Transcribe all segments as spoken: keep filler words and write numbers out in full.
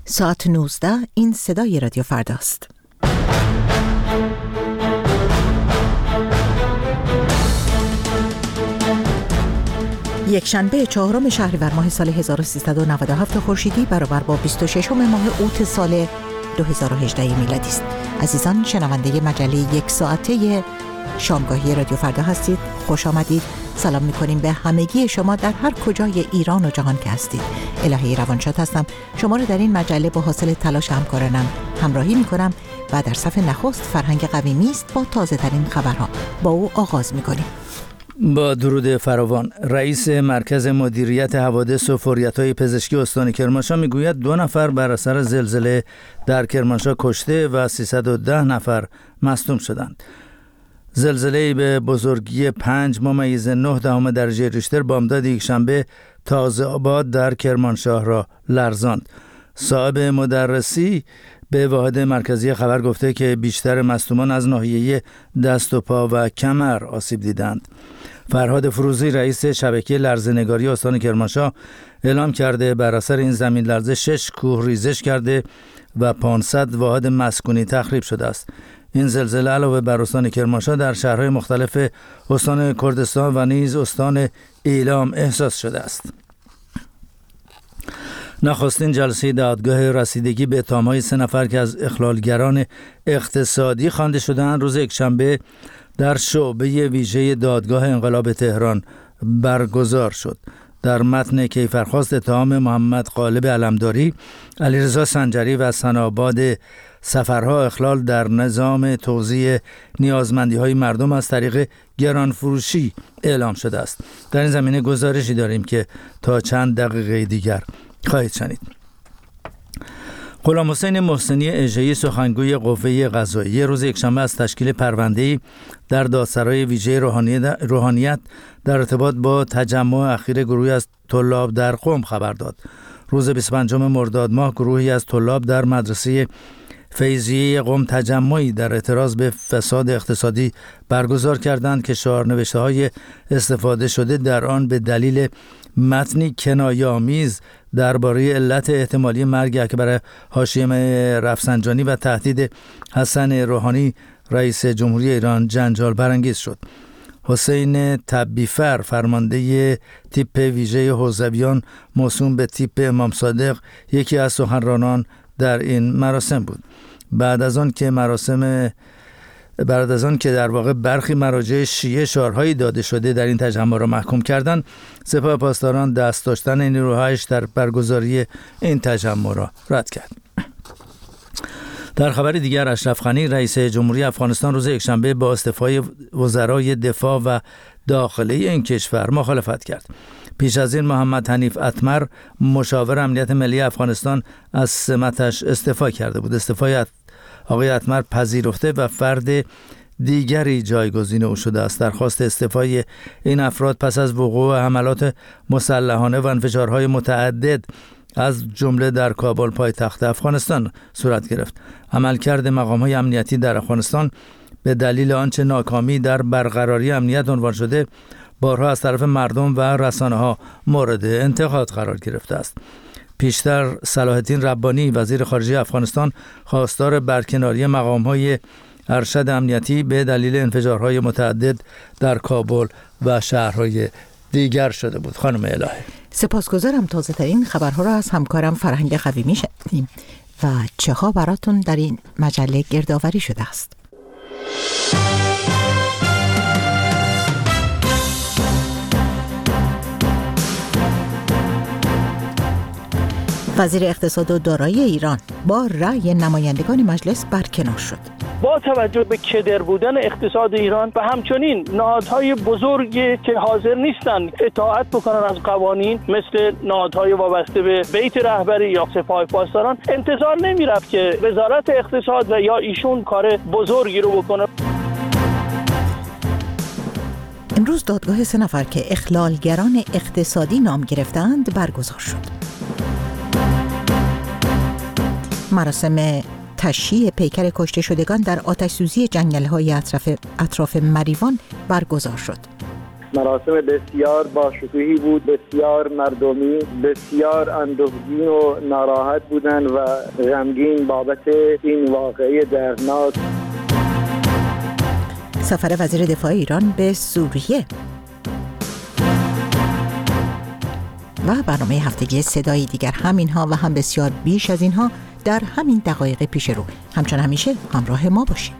ساعت نوزده این صدای رادیو فرداست. یک شنبه چهارم شهریور ماه سال هزار و سیصد و نود و هفت خورشیدی برابر با بیست و ششم ماه اوت سال دو هزار و هجده میلادی است. عزیزان شنونده مجله یک ساعته شامگاهی رادیو فردا هستید. خوش آمدید. سلام می‌کنیم به همگی شما در هر کجای ایران و جهان که هستید. الهی روانشاد هستم. شما رو در این مجله با حاصل تلاش همکارانم همراهی می‌کنم و در صف نخست فرهنگ قویمی است با تازه‌ترین خبرها. با او آغاز می‌کنیم. با درود فراوان، رئیس مرکز مدیریت حوادث و فوریت‌های پزشکی استان کرمانشاه میگوید دو نفر بر اثر زلزله در کرمانشاه کشته و سیصد و ده نفر مصدوم شدند. زلزله‌ای به بزرگی پنج ممیز نه دهم درجه ریشتر بامداد یکشنبه تازه آباد در کرمانشاه را لرزاند. صاحب مدرسی به واحد مرکزی خبر گفته که بیشتر مصدومان از ناحیه دست و پا و کمر آسیب دیدند. فرهاد فروزی رئیس شبکه لرزه‌نگاری استان کرمانشاه اعلام کرده بر اثر این زمین لرزه شش کوه ریزش کرده و پانصد واحد مسکونی تخریب شده است. این زلزله علاوه بر استان کرمانشاه در شهرهای مختلف استان کردستان و نیز استان ایلام احساس شده است. نخستین جلسه دادگاه رسیدگی به اتهام‌های سه نفر که از اخلالگران اقتصادی خوانده شدند روز یکشنبه در شعبه ویژه دادگاه انقلاب تهران برگزار شد. در متن کیفرخواست اتهام محمد غالب علمداری، علیرضا سنجری و سناباد سفرها اخلال در نظام توزیع نیازمندی‌های مردم از طریق گرانفروشی اعلام شده است. در این زمینه گزارشی داریم که تا چند دقیقه دیگر خواهید شنید. غلام حسین محسنی اژه‌ای سخنگوی قوه قضاییه روز یکشنبه از تشکیل پرونده‌ای در دادسرای ویژه روحانیت در ارتباط با تجمع اخیر گروهی از طلاب در قم خبر داد. روز بیست و پنجم مرداد ماه گروهی از طلاب در مدرسه فیضیه قم تجمعی در اعتراض به فساد اقتصادی برگزار کردند که شعارنوشته‌های استفاده شده در آن به دلیل متنی کنایه‌آمیز درباره علت احتمالی مرگ اکبر هاشمی رفسنجانی و تهدید حسن روحانی رئیس جمهوری ایران جنجال برانگیز شد. حسین تبیفر فرمانده تیپ ویژه حوزویان موسوم به تیپ امام صادق یکی از سخنرانان در این مراسم بود. بعد از آن که مراسم بعد از آن که در واقع برخی مراجع شیعه شعارهایی داده شده در این تجمع را محکوم کردند، سپاه پاسداران دست داشتن نیروهایش در برگزاری این تجمع را رد کرد. در خبر دیگر اشرف غنی رئیس جمهوری افغانستان روز یکشنبه با استعفای وزرای دفاع و داخلی این کشور مخالفت کرد. پیش از این محمد حنیف اتمر مشاور امنیت ملی افغانستان از سمتش استعفا کرده بود. استعفای آقای اتمر پذیرفته و فرد دیگری جایگزین او شده است. درخواست استعفای این افراد پس از وقوع حملات مسلحانه و انفجارهای متعدد از جمله در کابل پایتخت افغانستان صورت گرفت. عملکرد مقام‌های امنیتی در افغانستان به دلیل آنچه ناکامی در برقراری امنیت عنوان شده بارها از طرف مردم و رسانه‌ها مورد انتقاد قرار گرفته است. پیشتر صلاح الدین ربانی وزیر خارجه افغانستان خواستار برکناری مقام‌های ارشد امنیتی به دلیل انفجارهای متعدد در کابل و شهرهای دیگر شده بود. خانم الهی سپاسگزارم. تازه ترین خبرها را از همکارم فرهنگ قویمی شنیدیم و چه ها براتون در این مجله گردآوری شده است. وزیر اقتصاد و دارایی ایران با رأی نمایندگان مجلس برکنار شد. با توجه به کدر بودن اقتصاد ایران و همچنین نهادهای بزرگی که حاضر نیستند اطاعت بکنن از قوانین مثل نهادهای وابسته به بیت رهبری یا سپاه پاسداران، انتظار نمیرفت که وزارت اقتصاد و یا ایشون کار بزرگی رو بکنه. امروز دادگاه سه نفر که اخلالگران اقتصادی نام گرفتند برگزار شد. مراسم تشییع پیکر کشته شدگان در آتش‌سوزی جنگل‌های اطراف اطراف مریوان برگزار شد. مراسم بسیار با شکوهی بود، بسیار مردمی، بسیار اندوهگین و ناراحت بودند و غمگین بابت این واقعه دردناک. سفر وزیر دفاع ایران به سوریه و برنامه هفتگی صدای دیگر، همینها و هم بسیار بیش از اینها در همین دقایق پیش رو. همچون همیشه همراه ما باشید.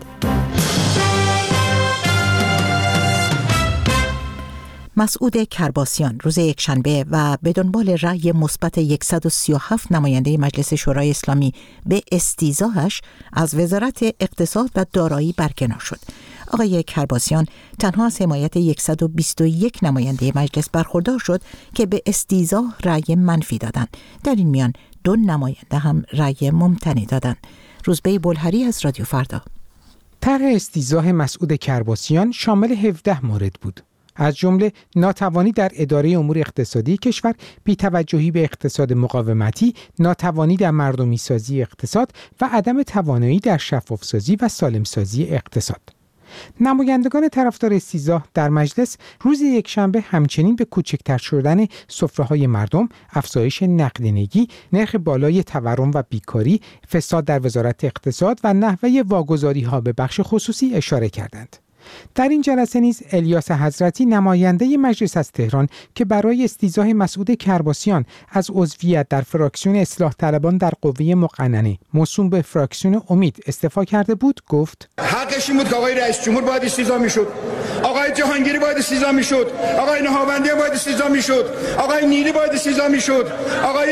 مسعود کرباسیان روز یکشنبه و به دنبال رأی مثبت صد و سی و هفت نماینده مجلس شورای اسلامی به استیضاحش از وزارت اقتصاد و دارایی برکنار شد. آقای کرباسیان تنها از حمایت صد و بیست و یک نماینده مجلس برخوردار شد که به استیضاح رأی منفی دادند. در این میان دو نماینده هم رأی ممتنع دادند. روزبه بلهری از رادیو فردا. طرح استیضاح مسعود کرباسیان شامل هفده مورد بود، از جمله ناتوانی در اداره امور اقتصادی کشور، بی‌توجهی به اقتصاد مقاومتی، ناتوانی در مردمی سازی اقتصاد و عدم توانایی در شفاف سازی و سالم سازی اقتصاد. نمایندگان طرفدار استیضاح در مجلس روز یکشنبه همچنین به کوچکتر شدن سفره‌های مردم، افزایش نقدینگی، نرخ بالای تورم و بیکاری، فساد در وزارت اقتصاد و نحوه واگذاری‌ها به بخش خصوصی اشاره کردند. در این جلسه نیز الیاس حضرتی نماینده مجلس از تهران که برای استیضاح مسعود کرباسیان از عضویت در فراکسیون اصلاح طلبان در قوه مقننه موسوم به فراکسیون امید استعفا کرده بود گفت حقش این بود که آقای رئیس جمهور باید استیضاح میشد، آقای جهانگیری باید استیضاح میشد، آقای نهاوندی باید استیضاح میشد، آقای نیلی باید استیضاح میشد، آقای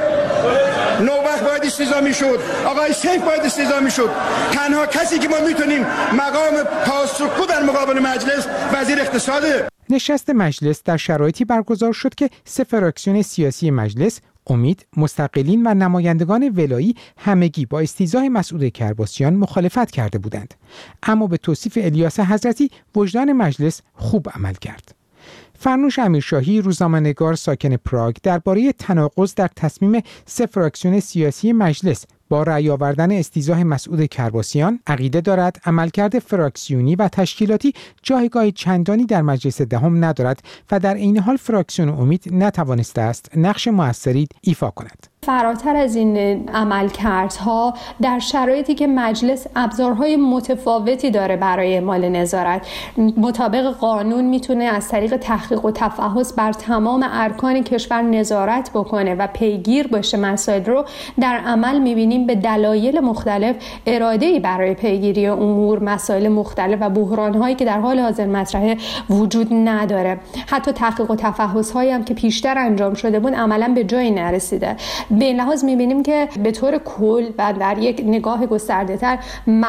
نوبخت باید استیضاح میشد، آقای سیف باید استیضاح میشد. تنها کسی که ما میتونیم مقام پاسخگو در مقابل مجلس وزیر اقتصاده. نشست مجلس در شرایطی برگزار شد که سه فراکسیون سیاسی مجلس، امید، مستقلین و نمایندگان ولایی همگی با استیضاح مسعود کرباسیان مخالفت کرده بودند. اما به توصیف الیاس حضرتی وجدان مجلس خوب عمل کرد. فرنوش امیرشاهی روزنامه‌نگار ساکن پراگ درباره تناقض در تصمیم سه فراکسیون سیاسی مجلس با رأی آوردن استیضاح مسعود کرباسیان عقیده دارد عملکرد فراکسیونی و تشکیلاتی جایگاه چندانی در مجلس دهم ندارد و در عین حال فراکسیون امید نتوانسته است نقش موثری ایفا کند. فراتر از این عملکردها در شرایطی که مجلس ابزارهای متفاوتی داره برای اعمال نظارت، مطابق قانون میتونه از طریق تحقیق و تفحص بر تمام ارکان کشور نظارت بکنه و پیگیر باشه مسائل رو، در عمل میبینیم به دلایل مختلف اراده‌ای برای پیگیری امور مسائل مختلف و بحران‌هایی که در حال حاضر مطرحه وجود نداره. حتی تحقیق و تفحص‌هایی هم که پیشتر انجام شده بود عملاً به جایی نرسیده. به این لحاظ می‌بینیم که به طور کل و در یک نگاه گسترده‌تر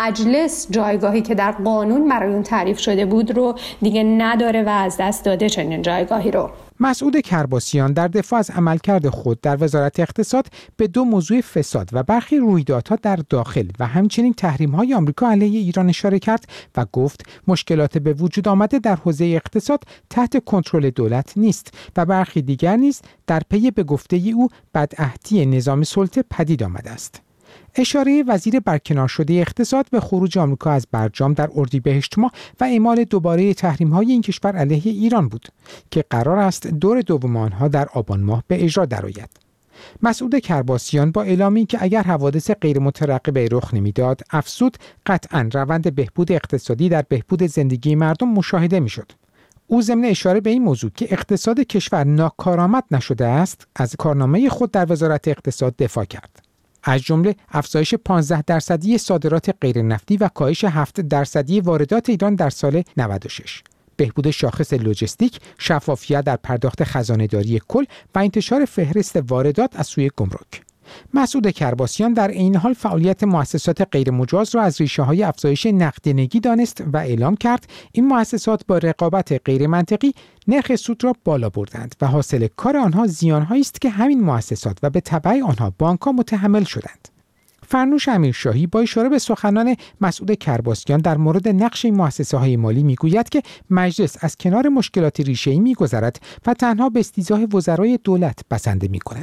مجلس جایگاهی که در قانون برای اون تعریف شده بود رو دیگه نداره و از دست داده چنین جایگاهی رو. مسعود کرباسیان در دفاع از عملکرد خود در وزارت اقتصاد به دو موضوع فساد و برخی رویدادها در داخل و همچنین تحریم‌های آمریکا علیه ایران اشاره کرد و گفت مشکلات به وجود آمده در حوزه اقتصاد تحت کنترل دولت نیست و برخی دیگر نیز در پی به گفته او بدعهدی نظام سلطه پدید آمده است. اشاره وزیر برکنار شده اقتصاد به خروج آمریکا از برجام در اردیبهشت ماه و اعمال دوباره تحریم‌های این کشور علیه ایران بود که قرار است دور دوم آنها در آبان ماه به اجرا درآید. مسعود کرباسیان با اعلامی که اگر حوادث غیر مترقبه رخ نمیداد افزود قطعاً روند بهبود اقتصادی در بهبود زندگی مردم مشاهده میشد. او ضمن اشاره به این موضوع که اقتصاد کشور ناکارآمد نشده است از کارنامه خود در وزارت اقتصاد دفاع کرد. از جمله افزایش پانزده درصدی صادرات غیر نفتی و کاهش هفت درصدی واردات ایران در سال نود و شش، بهبود شاخص لوجستیک، شفافیت در پرداخت خزانه‌داری کل و انتشار فهرست واردات از سوی گمرک. مسعود کرباسیان در این حال فعالیت مؤسسات غیرمجاز را از ریشه‌های افزایش نقدینگی دانست و اعلام کرد این مؤسسات با رقابت غیر منطقی نرخ سود را بالا بردند و حاصل کار آنها زیان‌هایی است که همین مؤسسات و به تبع آنها بانک‌ها متحمل شدند. فرنوش امیرشاهی با اشاره به سخنان مسعود کرباسیان در مورد نقش این مؤسسه‌های مالی میگوید که مجلس از کنار مشکلات ریشه‌ای می‌گذرد و تنها به استیضاح وزرای دولت بسنده می‌کند.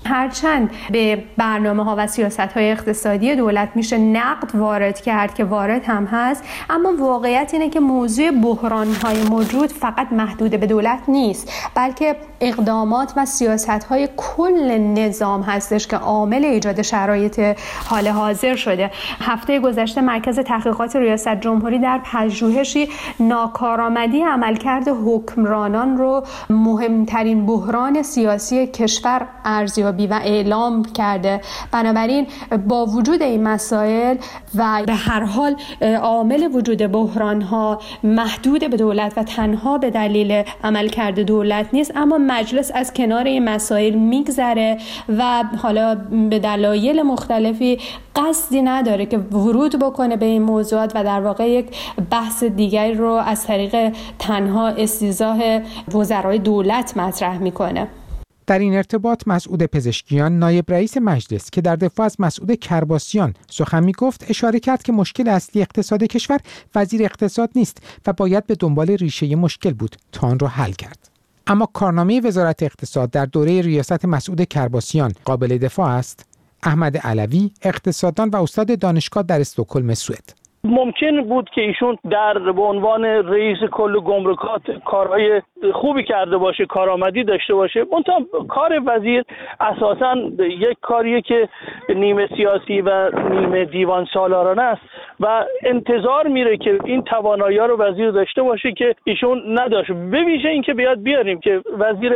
هرچند به برنامه‌ها و سیاست‌های اقتصادی دولت میشه نقد وارد کرد که وارد هم هست، اما واقعیت اینه که موضوع بحران‌های موجود فقط محدود به دولت نیست، بلکه اقدامات و سیاست‌های کل نظام هستش که عامل ایجاد شرایط حال حاضر شده. هفته گذشته مرکز تحقیقات ریاست جمهوری در پژوهشی ناکارآمدی عملکرد حکمرانان رو مهمترین بحران سیاسی کشور ارزیابی و اعلام کرده. بنابراین با وجود این مسائل و به هر حال عامل وجود بحران‌ها محدود به دولت و تنها به دلیل عملکرد دولت نیست، اما مجلس از کنار این مسائل میگذره و حالا به دلایل مختلفی قصدی نداره که ورود بکنه به این موضوعات و در واقع یک بحث دیگری رو از طریق تنها استیضاح وزرای دولت مطرح میکنه. در این ارتباط مسعود پزشکیان نایب رئیس مجلس که در دفاع از مسعود کرباسیان سخن میگفت اشاره کرد که مشکل اصلی اقتصاد کشور وزیر اقتصاد نیست و باید به دنبال ریشه مشکل بود تا آن را حل کرد. اما کارنامه وزارت اقتصاد در دوره ریاست مسعود کرباسیان قابل دفاع است؟ احمد علوی اقتصاددان و استاد دانشگاه در استکهلم سوئد: ممکن بود که ایشون در به عنوان رئیس کل گمرکات کارهای خوبی کرده باشه، کارآمدی داشته باشه، منتها کار وزیر اساساً یک کاریه که نیمه سیاسی و نیمه دیوان سالارانه است و انتظار میره که این توانایی رو وزیر داشته باشه که ایشون نداشت. به ویژه این که بیاد بیاریم که وزیر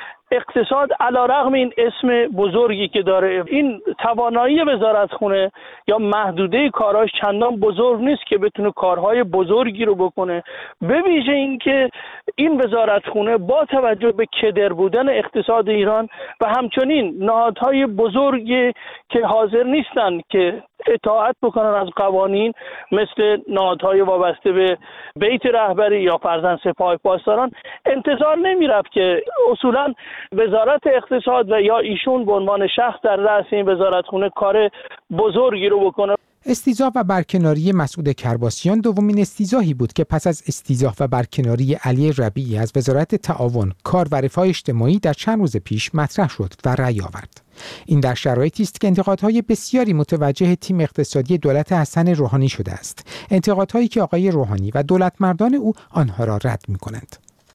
اقتصاد علیرغم این اسم بزرگی که داره، این توانایی وزارتخونه یا محدوده کاراش چندان بزرگ نیست که بتونه کارهای بزرگی رو بکنه. به ویژه این که این وزارتخونه با توجه به کدر بودن اقتصاد ایران و همچنین نهادهای بزرگی که حاضر نیستن که اطاعت بکنن از قوانین، مثل نهادهای وابسته به بیت رهبری یا فرزند سپاه پاسداران، انتظار نمیرفت که اصولاً وزارت اقتصاد و یا ایشون به عنوان شخص در رأس این وزارتخونه کار بزرگی رو بکنه. استیضاح و برکناری مسعود کرباسیان دومین استیضاحی بود که پس از استیضاح و برکناری علی ربیعی از وزارت تعاون، کار و رفاه اجتماعی در چند روز پیش مطرح شد و رأی آورد. این در شرایطی است که انتقادهای بسیاری متوجه تیم اقتصادی دولت حسن روحانی شده است، انتقادهایی که آقای روحانی و دولتمردان او آنها را رد می‌کنند.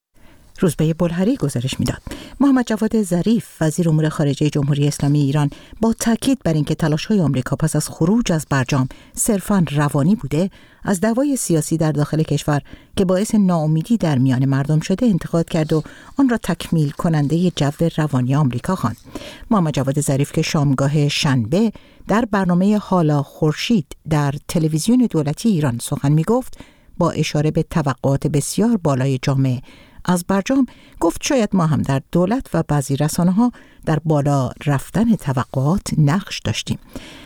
روزبه بلهری گزارش میداد. محمد جواد ظریف وزیر امور خارجه جمهوری اسلامی ایران با تاکید بر اینکه تلاش‌های آمریکا پس از خروج از برجام صرفاً روانی بوده، از دعوای سیاسی در داخل کشور که باعث ناامیدی در میان مردم شده انتقاد کرد و آن را تکمیل کننده جو روانی آمریکا خواند. محمد جواد ظریف که شامگاه شنبه در برنامه حالا خورشید در تلویزیون دولتی ایران سخن میگفت، با اشاره به توقعات بسیار بالای جامعه از برجام گفت شاید ما هم در دولت و بعضی رسانه‌ها در بالا رفتن توقعات نقش داشتیم.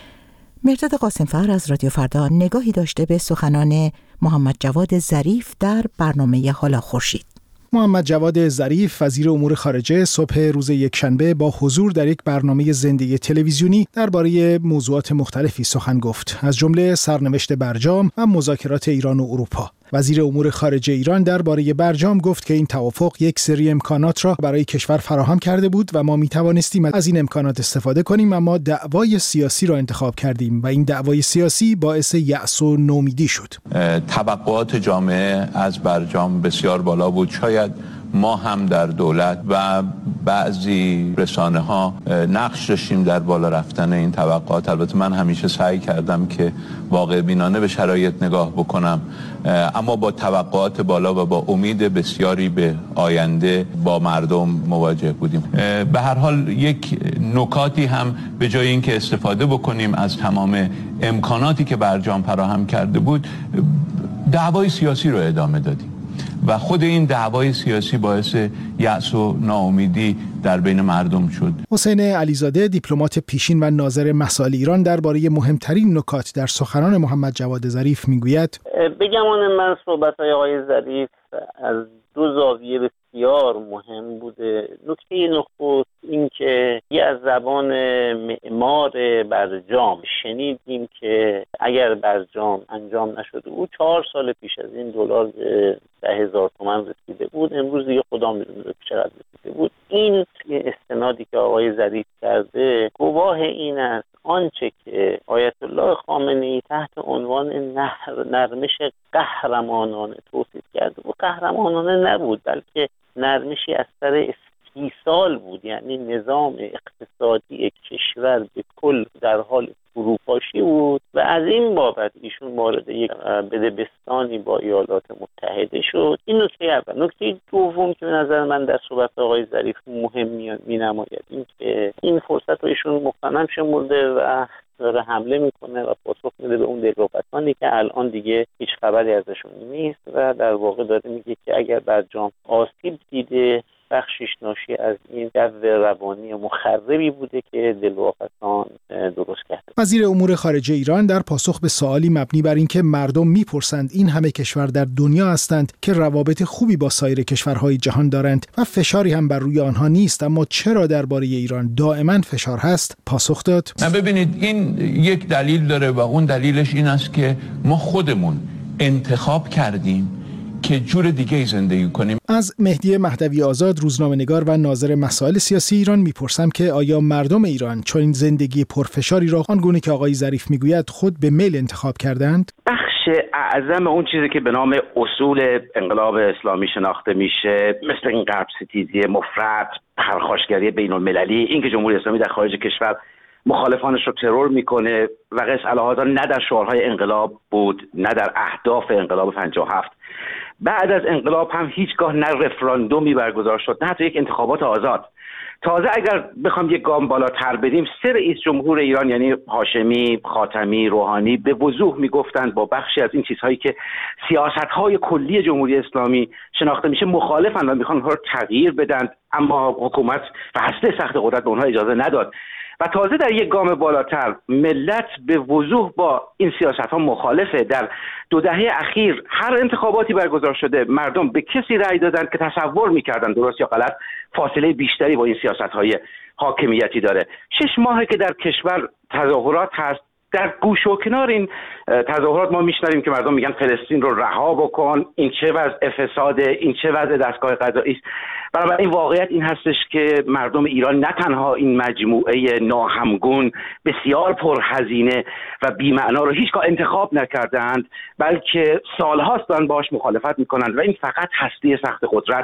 مرداد قاسمفر از رادیو فردا نگاهی داشته به سخنان محمد جواد ظریف در برنامه حالا خورشید. محمد جواد ظریف وزیر امور خارجه صبح روز یکشنبه با حضور در یک برنامه زنده تلویزیونی درباره موضوعات مختلفی سخن گفت، از جمله سرنوشت برجام و مذاکرات ایران و اروپا. وزیر امور خارجه ایران درباره برجام گفت که این توافق یک سری امکانات را برای کشور فراهم کرده بود و ما می توانستیم از این امکانات استفاده کنیم، اما دعوای سیاسی را انتخاب کردیم و این دعوای سیاسی باعث یأس و نومیدی شد. توقعات جامعه از برجام بسیار بالا بود. شاید ما هم در دولت و بعضی رسانه ها نقش داشتیم در بالا رفتن این توقعات. البته من همیشه سعی کردم که واقع بینانه به شرایط نگاه بکنم، اما با توقعات بالا و با امید بسیاری به آینده با مردم مواجه بودیم. به هر حال یک نکاتی هم به جای اینکه استفاده بکنیم از تمام امکاناتی که برجام فراهم کرده بود، دعوای سیاسی رو ادامه دادیم و خود این دعوای سیاسی باعث یأس و ناامیدی در بین مردم شد. حسین علیزاده دیپلمات پیشین و ناظر مسائل ایران درباره مهمترین نکات در سخنان محمد جواد ظریف میگوید: بگمان من صحبت‌های آقای ظریف از دو زاویه بسیار مهم بوده. نکته نخست این که یه از زبان معمار برجام شنیدیم که اگر برجام انجام نشده او چهار سال پیش از این دلار ده هزار تومان رسیده بود، امروز دیگه خدا میدونه چقدر رسیده. گرفته بود. این استنادی که آقای ظریف کرده گواه این است آنچه که آیت الله خامنه‌ای تحت عنوان نرمش قهرمانانه توصیف کرده بود قهرمانانه نبود، بلکه نرمشی از سر استیصال بود. یعنی نظام اقتصادی کشور به کل در حال فروپاشی بود و از این بابت ایشون وارد یک بدبستانی با ایالات متحده شد. این نکته اول. نکته دوم که به نظر من در صحبت آقای ظریف مهم می‌نماید این که این فرصت رو ایشون مغتنم شمرده و داره حمله میکنه و پاسخ میده به اون دلواپسانی که الان دیگه هیچ خبری ازشون نیست و در واقع داره میگه که اگر برجام آسیب دیده بخشش ناشی از این جو روانی مخربی بوده که دلواپسان درست کرده. وزیر امور خارجه ایران در پاسخ به سوالی مبنی بر اینکه مردم میپرسند این همه کشور در دنیا هستند که روابط خوبی با سایر کشورهای جهان دارند و فشاری هم بر روی آنها نیست، اما چرا درباره ایران دائما فشار هست، پاسخ داد: نه ببینید، این یک دلیل داره و اون دلیلش این است که ما خودمون انتخاب کردیم که جور دیگه زندگی کنیم. از مهدی مهدوی آزاد، روزنامه‌نگار و ناظر مسائل سیاسی ایران میپرسم که آیا مردم ایران چون این زندگی پرفشاری را آنگونه که آقای ظریف میگوید خود به میل انتخاب کردند؟ بخش اعظم اون چیزی که به نام اصول انقلاب اسلامی شناخته میشه، مثل این غرب ستیزی مفرط، پرخاشگری بین المللی، اینکه جمهوری اسلامی در خارج کشور مخالفانش رو ترور میکنه و قص الهاذا نه در شعارهای انقلاب بود نه در اهداف انقلاب پنجاه و هفت. بعد از انقلاب هم هیچگاه نه رفراندومی برگزار شد نه حتی یک انتخابات آزاد. تازه اگر بخوام یک گام بالاتر بریم، سه رئیس جمهور ایران یعنی هاشمی، خاتمی، روحانی به وضوح میگفتند با بخشی از این چیزهایی که سیاست‌های کلی جمهوری اسلامی شناخته میشه مخالفند و میخوان اونها رو تغییر بدن، اما حکومت و هسته سخت قدرت به اونها اجازه نداد. و تازه در یک گام بالاتر ملت به وضوح با این سیاست‌ها مخالفه. در دو دهه اخیر هر انتخاباتی برگزار شده مردم به کسی رأی دادن که تصور می‌کردن درست یا غلط فاصله بیشتری با این سیاست‌های حاکمیتی داره. شش ماهه که در کشور تظاهرات هست. در گوش و کنار این تظاهرات ما میشنویم که مردم میگن فلسطین رو رها بکن، این چه وضع فساده، این چه وضع دستگاه قضایی است. بنابراین واقعیت این هستش که مردم ایران نه تنها این مجموعه ناهمگون بسیار پرهزینه و بی‌معنا رو هیچگاه انتخاب نکردند، بلکه سالهاست دارن باهاش مخالفت میکنند و این فقط هسته سخت قدرت،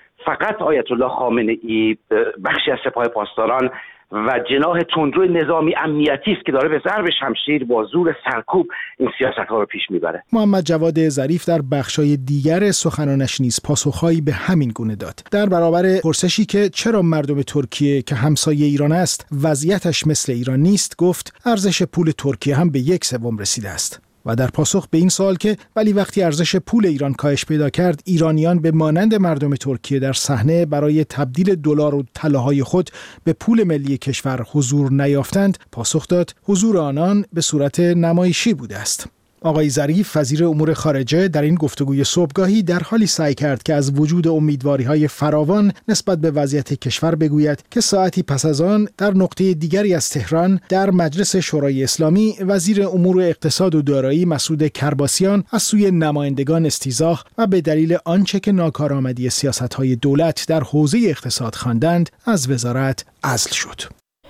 فقط آیت الله خامنه‌ای، بخشی از سپاه پاسداران و جناح تندرو نظامی امنیتی است که داره به ضرب شمشیر با زور سرکوب این سیاست‌ها رو پیش میبره. محمد جواد ظریف در بخشای دیگر سخنانش نیز پاسخهایی به همین گونه داد. در برابر پرسشی که چرا مردم ترکیه که همسایه ایران است وضعیتش مثل ایران نیست، گفت ارزش پول ترکیه هم به یک سوم رسیده است. و در پاسخ به این سوال که ولی وقتی ارزش پول ایران کاهش پیدا کرد، ایرانیان به مانند مردم ترکیه در صحنه برای تبدیل دلار و طلاهای خود به پول ملی کشور حضور نیافتند، پاسخ داد حضور آنان به صورت نمایشی بوده است. آقای ظریف وزیر امور خارجه در این گفتگوی صبحگاهی در حالی سعی کرد که از وجود امیدواری‌های فراوان نسبت به وضعیت کشور بگوید که ساعتی پس از آن در نقطه دیگری از تهران در مجلس شورای اسلامی وزیر امور اقتصاد و دارایی مسعود کرباسیان از سوی نمایندگان استیضاح و به دلیل آنچه که ناکارآمدی سیاست‌های دولت در حوزه اقتصاد خواندند از وزارت عزل شد.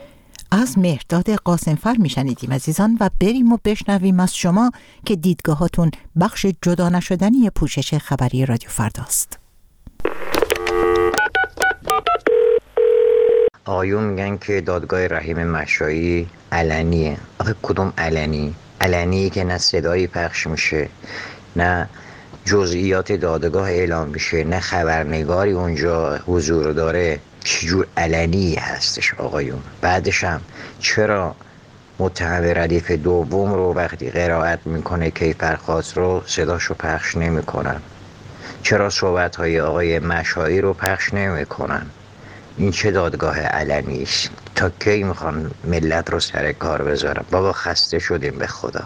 از مهرداد قاسمفر میشنیدیم عزیزان و بریم و بشنویم از شما که دیدگاهاتون بخش جدا نشدنی پوشش خبری رادیو فرداست. آقایون میگن که دادگاه رحیم مشایی علنیه. آخه کدوم علنی؟ علنیه که نه صدایی پخش میشه، نه جزئیات دادگاه اعلام میشه، نه خبرنگاری اونجا حضور داره. چجور علنی هستش آقایون؟ بعدش هم چرا متهم ردیف دوم رو وقتی قرائت میکنه کیفرخواست رو صداشو پخش نمیکنن؟ چرا صحبت های آقای مشایی رو پخش نمیکنن؟ این چه دادگاه علنی است؟ تا کی میخوان ملت رو سر کار بذارن؟ بابا خسته شدیم به خدا.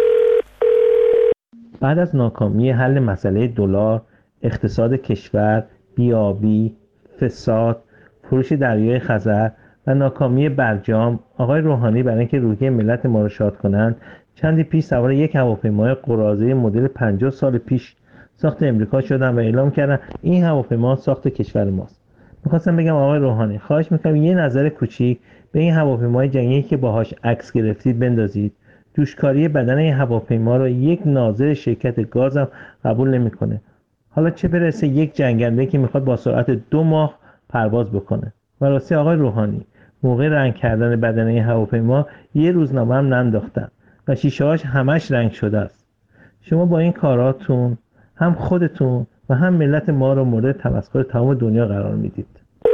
بعد از ناکامی حل مسئله دلار، اقتصاد کشور، بیابی، فساد، فروش دریای خزر و ناکامی برجام، آقای روحانی برای اینکه روحیه ملت ما رو شاد کنند چندی پیش سوار یک هواپیمای قراضه مدل پنجاه سال پیش ساخت امریکا شدن و اعلام کردن این هواپیما ساخت کشور ماست. میخواستم بگم آقای روحانی خواهش میکنم یه نظر کوچیک به این هواپیمای جنگی که باهاش عکس گرفتید بندازید. جوشکاری بدن این هواپیما رو یک ناظر شرکت گاز هم قبول نمیکنه. حالا چه برسه یک جنگنده که میخواد با سرعت دو ماه پرواز بکنه. و راستی آقای روحانی موقع رنگ کردن بدن این هواپیما یه روزنامه هم ننداختن و شیشه‌هاش همش رنگ شده است. شما با این کاراتون هم خودتون و هم ملت ما رو مورد تمسخر تمام دنیا قرار میدید.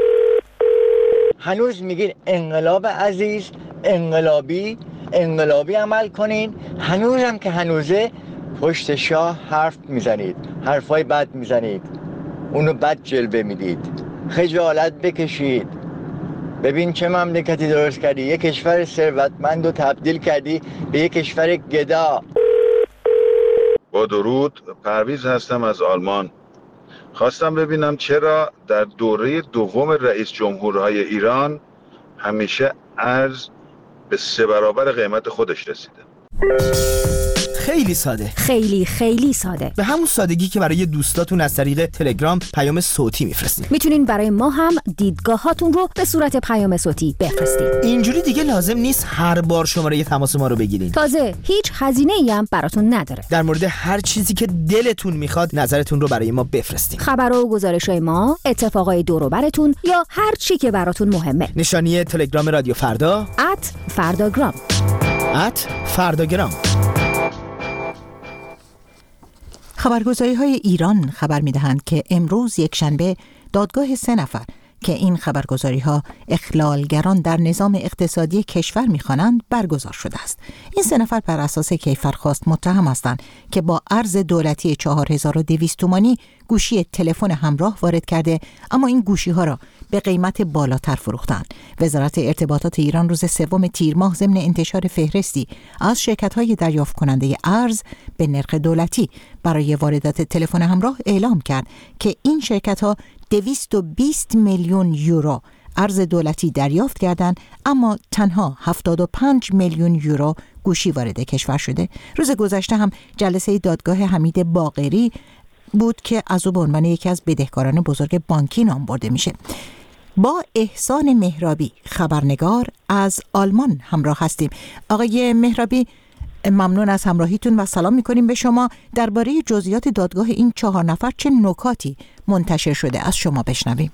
هنوز میگین انقلاب عزیز، انقلابی، انقلابی عمل کنین. هنوزم که هنوزه پشت شاه حرف میزنید، حرفای بد میزنید، اونو بد جلوه میدید. خجالت بکشید. ببین چه مملکتی درست کردی، یک کشور ثروتمند رو تبدیل کردی به یک کشور گدا. با درود، پرویز هستم از آلمان. خواستم ببینم چرا در دوره دوم رئیس جمهورهای ایران همیشه ارز به سه برابر قیمت خودش رسیده. خیلی ساده، خیلی خیلی ساده، به همون سادگی که برای دوستاتون از طریق تلگرام پیام صوتی میفرستین. میتونین برای ما هم دیدگاه هاتون رو به صورت پیام صوتی بفرستین. اینجوری دیگه لازم نیست هر بار شماره تماس ما رو بگیرین. تازه هیچ هزینه ای هم براتون نداره. در مورد هر چیزی که دلتون میخواد نظرتون رو برای ما بفرستین. خبر و گزارش‌های ما، اتفاقای دور و براتون یا هر چی که براتون مهمه. نشانی تلگرام رادیو فردا ات فرداگرام ات فرداگرام. خبرگزاری های ایران خبر می دهند که امروز یک شنبه دادگاه سه نفر که این خبرگزاری ها اخلالگران در نظام اقتصادی کشور می خوانند برگزار شده است. این سه نفر بر اساس کیفرخواست متهم هستند که با ارز دولتی چهار هزار و دویست تومانی گوشی تلفن همراه وارد کرده، اما این گوشی ها را به قیمت بالاتر فروختند. وزارت ارتباطات ایران روز سوم تیر ماه ضمن انتشار فهرستی از شرکت‌های دریافت کننده ارز به نرخ دولتی برای واردات تلفن همراه اعلام کرد که این شرکت‌ها دویست و بیست میلیون یورو ارز دولتی دریافت کردند، اما تنها هفتاد و پنج میلیون یورو گوشی وارد کشور شده. روز گذشته هم جلسه دادگاه حمید باقری بود که از او به عنوان یکی از بدهکاران بزرگ بانکی نام برده میشه. با احسان مهرابی خبرنگار از آلمان همراه هستیم. آقای مهرابی، ممنون از همراهیتون و سلام میکنیم به شما. درباره جزئیات دادگاه این چهار نفر چه نکاتی منتشر شده از شما بشنویم؟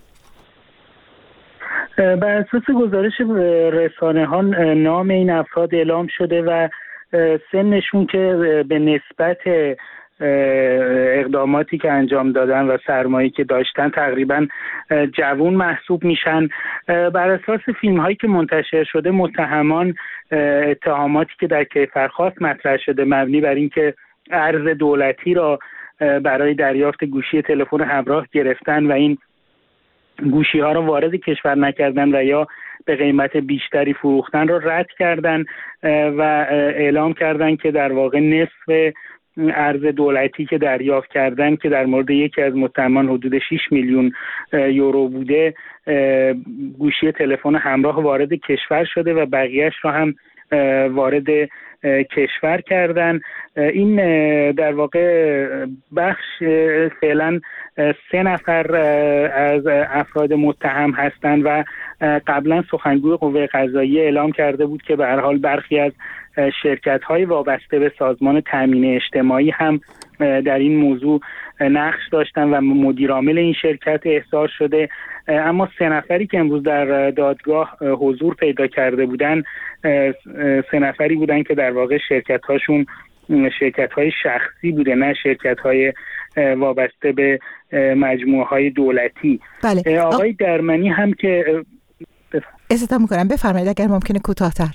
بر اساس گزارش رسانه ها نام این افراد اعلام شده و سنشون که به نسبت اقداماتی که انجام دادن و سرمایه‌ای که داشتن تقریبا جوان محسوب میشن. بر اساس فیلم هایی که منتشر شده متهمان اتهاماتی که در کیفرخواست مطرح شده مبنی بر اینکه ارز دولتی را برای دریافت گوشی تلفن همراه گرفتن و این گوشی ها را وارد کشور نکردن و یا به قیمت بیشتری فروختن را رد کردن و اعلام کردن که در واقع نصف ارز دولتی که دریافت کردن که در مورد یکی از متهمان حدود شش میلیون یورو بوده گوشی تلفن همراه وارد کشور شده و بقیهش را هم وارد کشور کردن. این در واقع بخش فعلا سه نفر از افراد متهم هستند و قبلا سخنگوی قوه قضاییه اعلام کرده بود که به هر حال برخی از شرکت‌های وابسته به سازمان تامین اجتماعی هم در این موضوع نقش داشتن و مدیر عامل این شرکت احضار شده. اما سه نفری که امروز در دادگاه حضور پیدا کرده بودن سه نفری بودن که در واقع شرکت‌هاشون شرکت‌های شخصی بوده، نه شرکت‌های وابسته به مجموعه‌های دولتی. بله. آقای درمنی هم که استفاده می‌کنم بفرمایید اگر ممکنه کوتاه‌تر.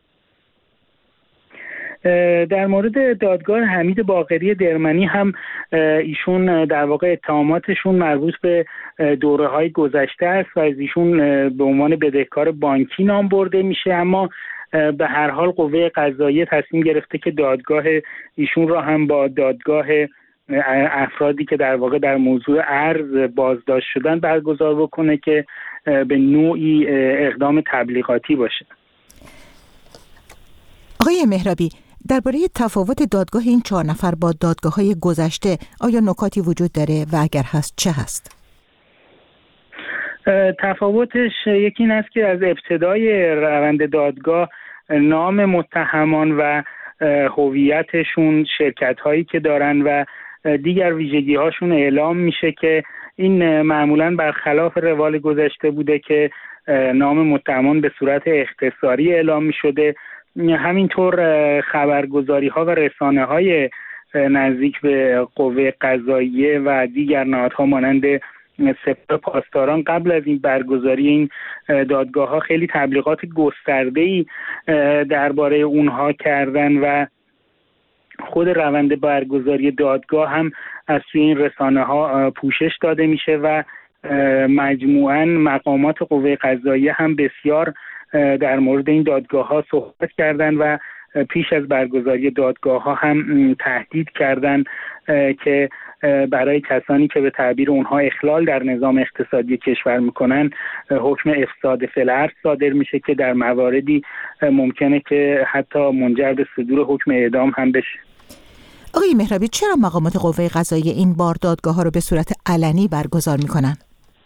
در مورد دادگاه حمید باقری درمنی هم ایشون در واقع اتهاماتشون مربوط به دوره‌های گذشته است و از ایشون به عنوان بدهکار بانکی نام برده میشه، اما به هر حال قوه قضاییه تصمیم گرفته که دادگاه ایشون را هم با دادگاه افرادی که در واقع در موضوع ارز بازداشت شدن برگزار بکنه که به نوعی اقدام تبلیغاتی باشه. آقای مهرابی، درباره تفاوت دادگاه این چهار نفر با دادگاه‌های گذشته آیا نکاتی وجود داره و اگر هست چه هست؟ تفاوتش یکی این است که از ابتدای روند دادگاه نام متهمان و هویتشون، شرکت هایی که دارن و دیگر ویژگی هاشون اعلام میشه که این معمولاً برخلاف روال گذشته بوده که نام متهمان به صورت اختصاری اعلام میشده. همینطور خبرگزاری ها و رسانه های نزدیک به قوه قضاییه و دیگر نهادها مانند سپاه پاسداران قبل از این برگزاری این دادگاه ها خیلی تبلیغات گسترده‌ای درباره اونها کردن و خود روند برگزاری دادگاه هم از سوی این رسانه ها پوشش داده میشه و مجموعاً مقامات قوه قضاییه هم بسیار در مورد این دادگاه ها صحبت کردن و پیش از برگزاری دادگاه ها هم تهدید کردن که برای کسانی که به تعبیر اونها اخلال در نظام اقتصادی کشور میکنن حکم افساد فی الارض صادر میشه که در مواردی ممکنه که حتی منجر به صدور حکم اعدام هم بشه. آقای مهربی، چرا مقامات قوه قضاییه این بار دادگاه ها رو به صورت علنی برگزار میکنن؟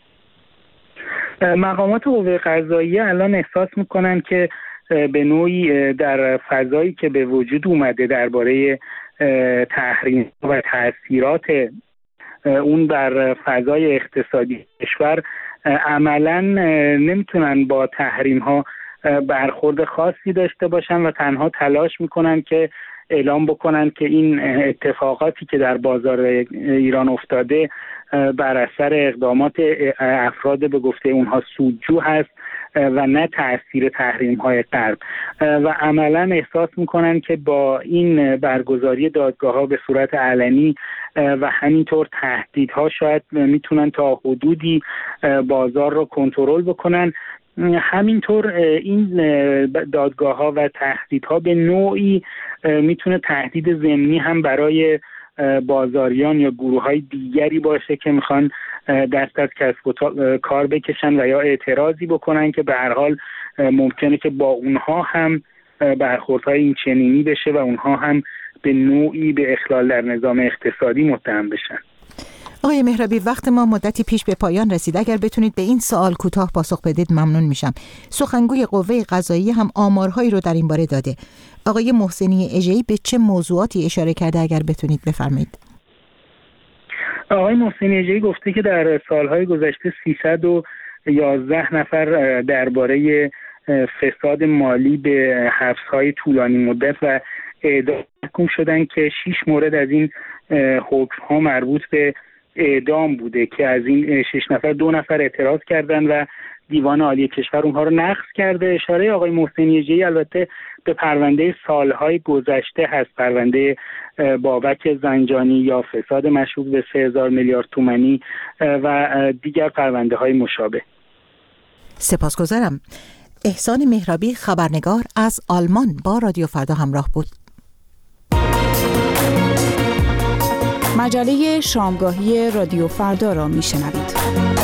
مقامات قوه قضاییه الان احساس میکنن که به نوعی در فضایی که به وجود اومده درباره تحریم و تأثیرات اون بر فضای اقتصادی کشور عملاً نمیتونن با تحریم ها برخورد خاصی داشته باشن و تنها تلاش میکنن که اعلام بکنن که این اتفاقاتی که در بازار ایران افتاده بر اثر اقدامات افراد به گفته اونها سودجو هست و نه تأثیر تحریم های غرب و عملا احساس میکنن که با این برگزاری دادگاه ها به صورت علنی و همینطور تهدیدها شاید میتونن تا حدودی بازار رو کنترل بکنن. همینطور این دادگاه ها و تهدیدها به نوعی میتونه تهدید ضمنی هم برای بازاریان یا گروه های دیگری باشه که میخوان دست از کسب و کار بکشن و یا اعتراضی بکنن که به هر حال ممکنه که با اونها هم برخوردهای این چنینی بشه و اونها هم به نوعی به اخلال در نظام اقتصادی متهم بشن. آقای مهربی، وقت ما مدتی پیش به پایان رسید. اگر بتونید به این سوال کوتاه پاسخ بدید ممنون میشم. سخنگوی قوه قضاییه هم آمارهایی رو در این باره داده. آقای محسنی اژه‌ای به چه موضوعاتی اشاره کرده اگر بتونید بفرمایید؟ آقای محسنی اژه‌ای گفته که در سالهای گذشته سیصد و یازده نفر درباره فساد مالی به حبس‌های طولانی مدت و اعدام محکوم شدن که شش مورد از این حکم‌ها مربوط به اعدام بوده که از این شش نفر دو نفر اعتراض کردن و دیوان عالی کشور اونها رو نقض کرده. اشاره آقای محسنی اژه‌ای البته به پرونده سالهای گذشته هست، پرونده بابک زنجانی یا فساد مشروط به سه هزار میلیارد تومانی و دیگر پرونده های مشابه. سپاسگزارم. احسان مهرابی خبرنگار از آلمان با رادیو فردا همراه بود. مجله شامگاهی رادیو فردا را میشنوید.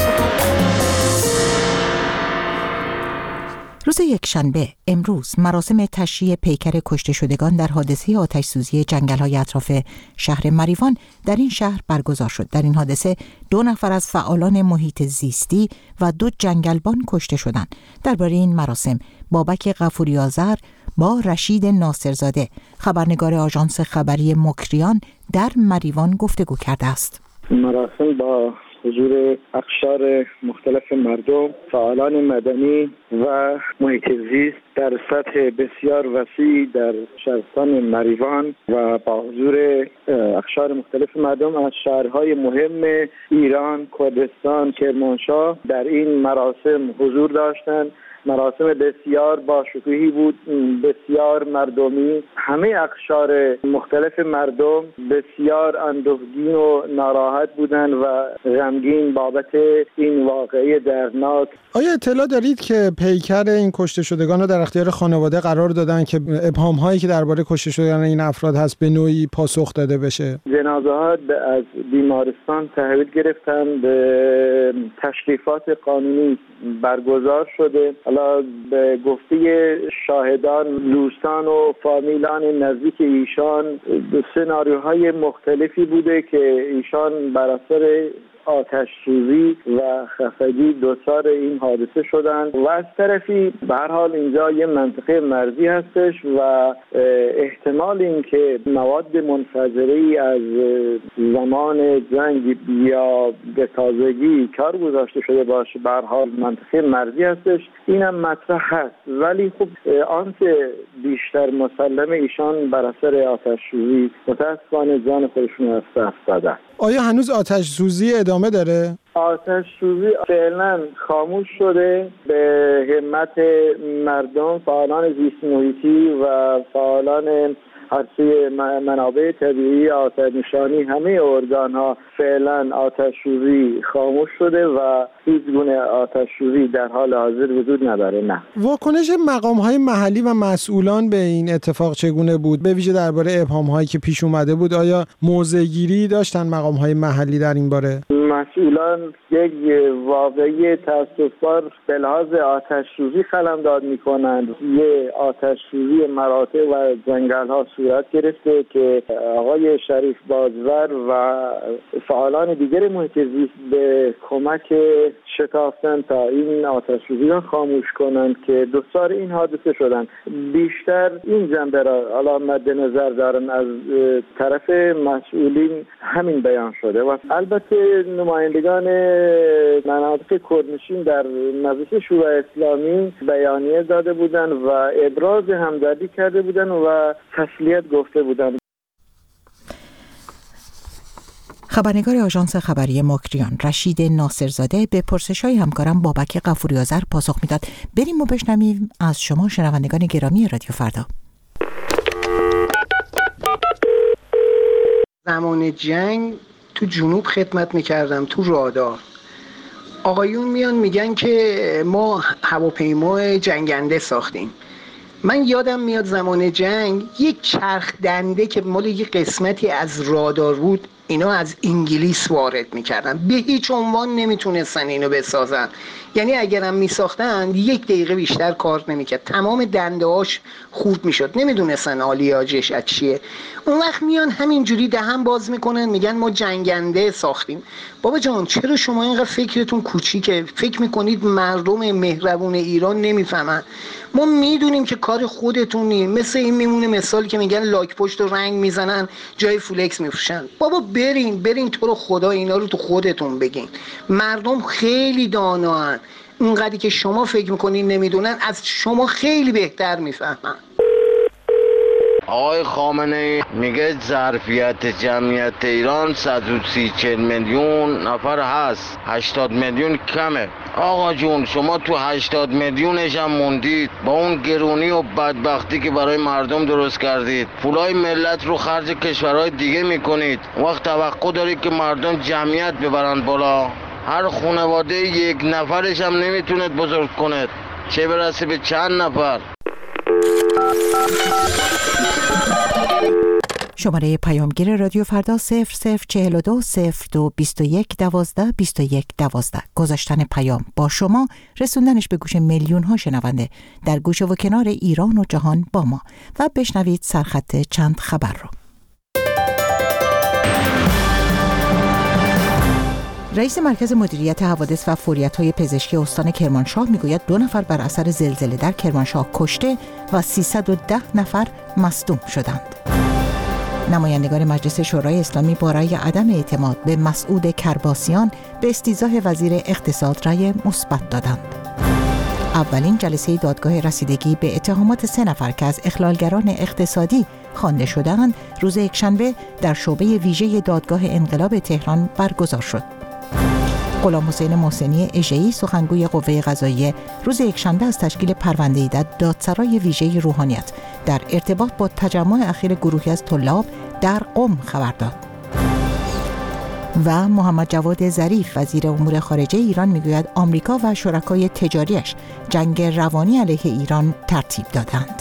روز یکشنبه امروز مراسم تشییع پیکر کشته شدگان در حادثه آتش‌سوزی جنگل‌های اطراف شهر مریوان در این شهر برگزار شد. در این حادثه دو نفر از فعالان محیط زیستی و دو جنگلبان کشته شدند. درباره این مراسم بابک غفوری آذر با رشید ناصرزاده خبرنگار آژانس خبری مکریان در مریوان گفتگو کرده است. مراسم با حضور اقشار مختلف مردم، فعالان مدنی و محیط زیست در سطح بسیار وسیع در شهرستان مریوان و با حضور اقشار مختلف مردم از شهرهای مهم ایران، کردستان، کرمانشاه در این مراسم حضور داشتند. مراسم بسیار با شکوهی بود، بسیار مردمی، همه اقشار مختلف مردم بسیار اندوهگین و ناراحت بودند و غمگین بابت این واقعه دردناک. آیا اطلاع دارید که پیکر این کشته شدگان رو در اختیار خانواده قرار دادن که ابهام هایی که درباره کشته شدن این افراد هست به نوعی پاسخ داده بشه؟ جنازه ها از بیمارستان تحویل گرفتن، به تشریفات قانونی برگزار شده. حالا به گفته شاهدان، دوستان و فامیلان نزدیک ایشان سناریوهای مختلفی بوده که ایشان بر اثر آتش سوزی و خفگی دچار این حادثه شدند و از طرفی به هر حال اینجا یه منطقه مرزی هستش و احتمال اینکه مواد منفجره‌ای از زمان جنگ یا به تازگی کار گذاشته شده باشه، به هر حال منطقه مرزی هستش، اینم مطرح هست. ولی خب آنچه بیشتر مسلم ایشان بر اثر آتش سوزی متاسفانه جان خودشون از دست دادن. آیا هنوز آتش سوزی ادامه داره؟ آتش سوزی فعلا خاموش شده. به همت مردم، فعالان زیست محیطی و فعالان حرفه منابع طبیعی، آتش نشانی، همه ارگان ها فعلا آتش سوزی خاموش شده و هیچ گونه آتش سوزی در حال حاضر وجود نداره. نه. واکنش مقام های محلی و مسئولان به این اتفاق چگونه بود؟ به ویژه درباره ابهام هایی که پیش اومده بود، آیا موضع گیری داشتن مقام های محلی در این باره؟ مسئولان یک واقعی تاسفبار به لحاظ آتش سوزی قلمداد میکنند. یه آتش سوزی مراتع و جنگل ها صورت گرفته که آقای شریف بازور و فعالان دیگر محیط زیست به کمک شتافتن تا این آتش سوزی را خاموش کنند که دچار این حادثه شدند. بیشتر این جنبه را حالا مد نظر دارن از طرف مسئولین همین بیان شده و البته نمایندگان مناطق کردنشین در مجلس شورای اسلامی بیانیه داده بودند و ابراز همدردی کرده بودند و تسلیت گفته بودند. خبرنگار آژانس خبری مکریان رشید ناصرزاده به پرسش‌های همکارم بابک غفوری آذر پاسخ میداد. بریم و بشنویم از شما شنوندگان گرامی رادیو فردا. زمان جنگ تو جنوب خدمت میکردم، تو رادار. آقایون میان میگن که ما هواپیما جنگنده ساختیم. من یادم میاد زمان جنگ یک چرخ دنده که مال یک قسمتی از رادار بود، اینا از انگلیس وارد میکردن. به هیچ عنوان نمیتونستن اینو بسازن. یعنی اگرم میساختن یک دقیقه بیشتر کار نمیکرد، تمام دنده هاش خورد میشد، نمیدونستن آلیاژش از چیه. اون وقت میان همینجوری دهن باز میکنن میگن ما جنگنده ساختیم. بابا جان چرا شما اینقدر فکرتون کوچیکه؟ فکر میکنید مردم مهربون ایران نمیفهمن؟ ما میدونیم که کار خودتونی. مثل این میمونه مثالی که میگن لاک پشت رو رنگ میزنن جای فولکس میفروشن. بابا برین برین تو رو خدا اینا رو تو خودتون بگین. مردم خیلی دانان، اونقدری که شما فکر میکنین نمیدونن از شما خیلی بهتر میفهمن. آقای خامنه‌ای میگه ظرفیت جمعیت ایران صد و سی میلیون نفر هست، هشتاد میلیون کمه. آقا جون شما تو هشتاد میلیونش هم موندید با اون گرونی و بدبختی که برای مردم درست کردید. پولای ملت رو خرج کشورهای دیگه میکنید. وقت توقع دارید که مردم جمعیت ببرند بالا؟ هر خانواده یک نفرش هم نمیتونید بزرگ کنید، چه برسه به چند نفر. شماره پیامگیر رادیو فردا صفر صفر چهل و دو صفر دو بیست و یک دوازده بیست و یک دوازده. گذاشتن پیام با شما، رسوندنش به گوش میلیون ها شنونده در گوشه و کنار ایران و جهان با ما. و بشنوید سرخط چند خبر رو. رئیس مرکز مدیریت حوادث و فوریت‌های پزشکی استان کرمانشاه میگوید دو نفر بر اثر زلزله در کرمانشاه کشته و سیصد و ده نفر مصدوم شدند. نمایندگان مجلس شورای اسلامی برای عدم اعتماد به مسعود کرباسیان به استیضاح وزیر اقتصاد رأی مثبت دادند. اولین جلسه دادگاه رسیدگی به اتهامات سه نفر که از اخلالگران اقتصادی خوانده شدند روز یکشنبه در شعبه ویژه دادگاه انقلاب تهران برگزار شد. غلام حسین محسنی اژه‌ای سخنگوی قوه قضاییه روز یکشنبه از تشکیل پرونده‌ای در دادسرای ویژه روحانیت در ارتباط با تجمع اخیر گروهی از طلاب در قم خبر داد. و محمد جواد ظریف وزیر امور خارجه ایران میگوید آمریکا و شرکای تجاریش جنگ روانی علیه ایران ترتیب دادند.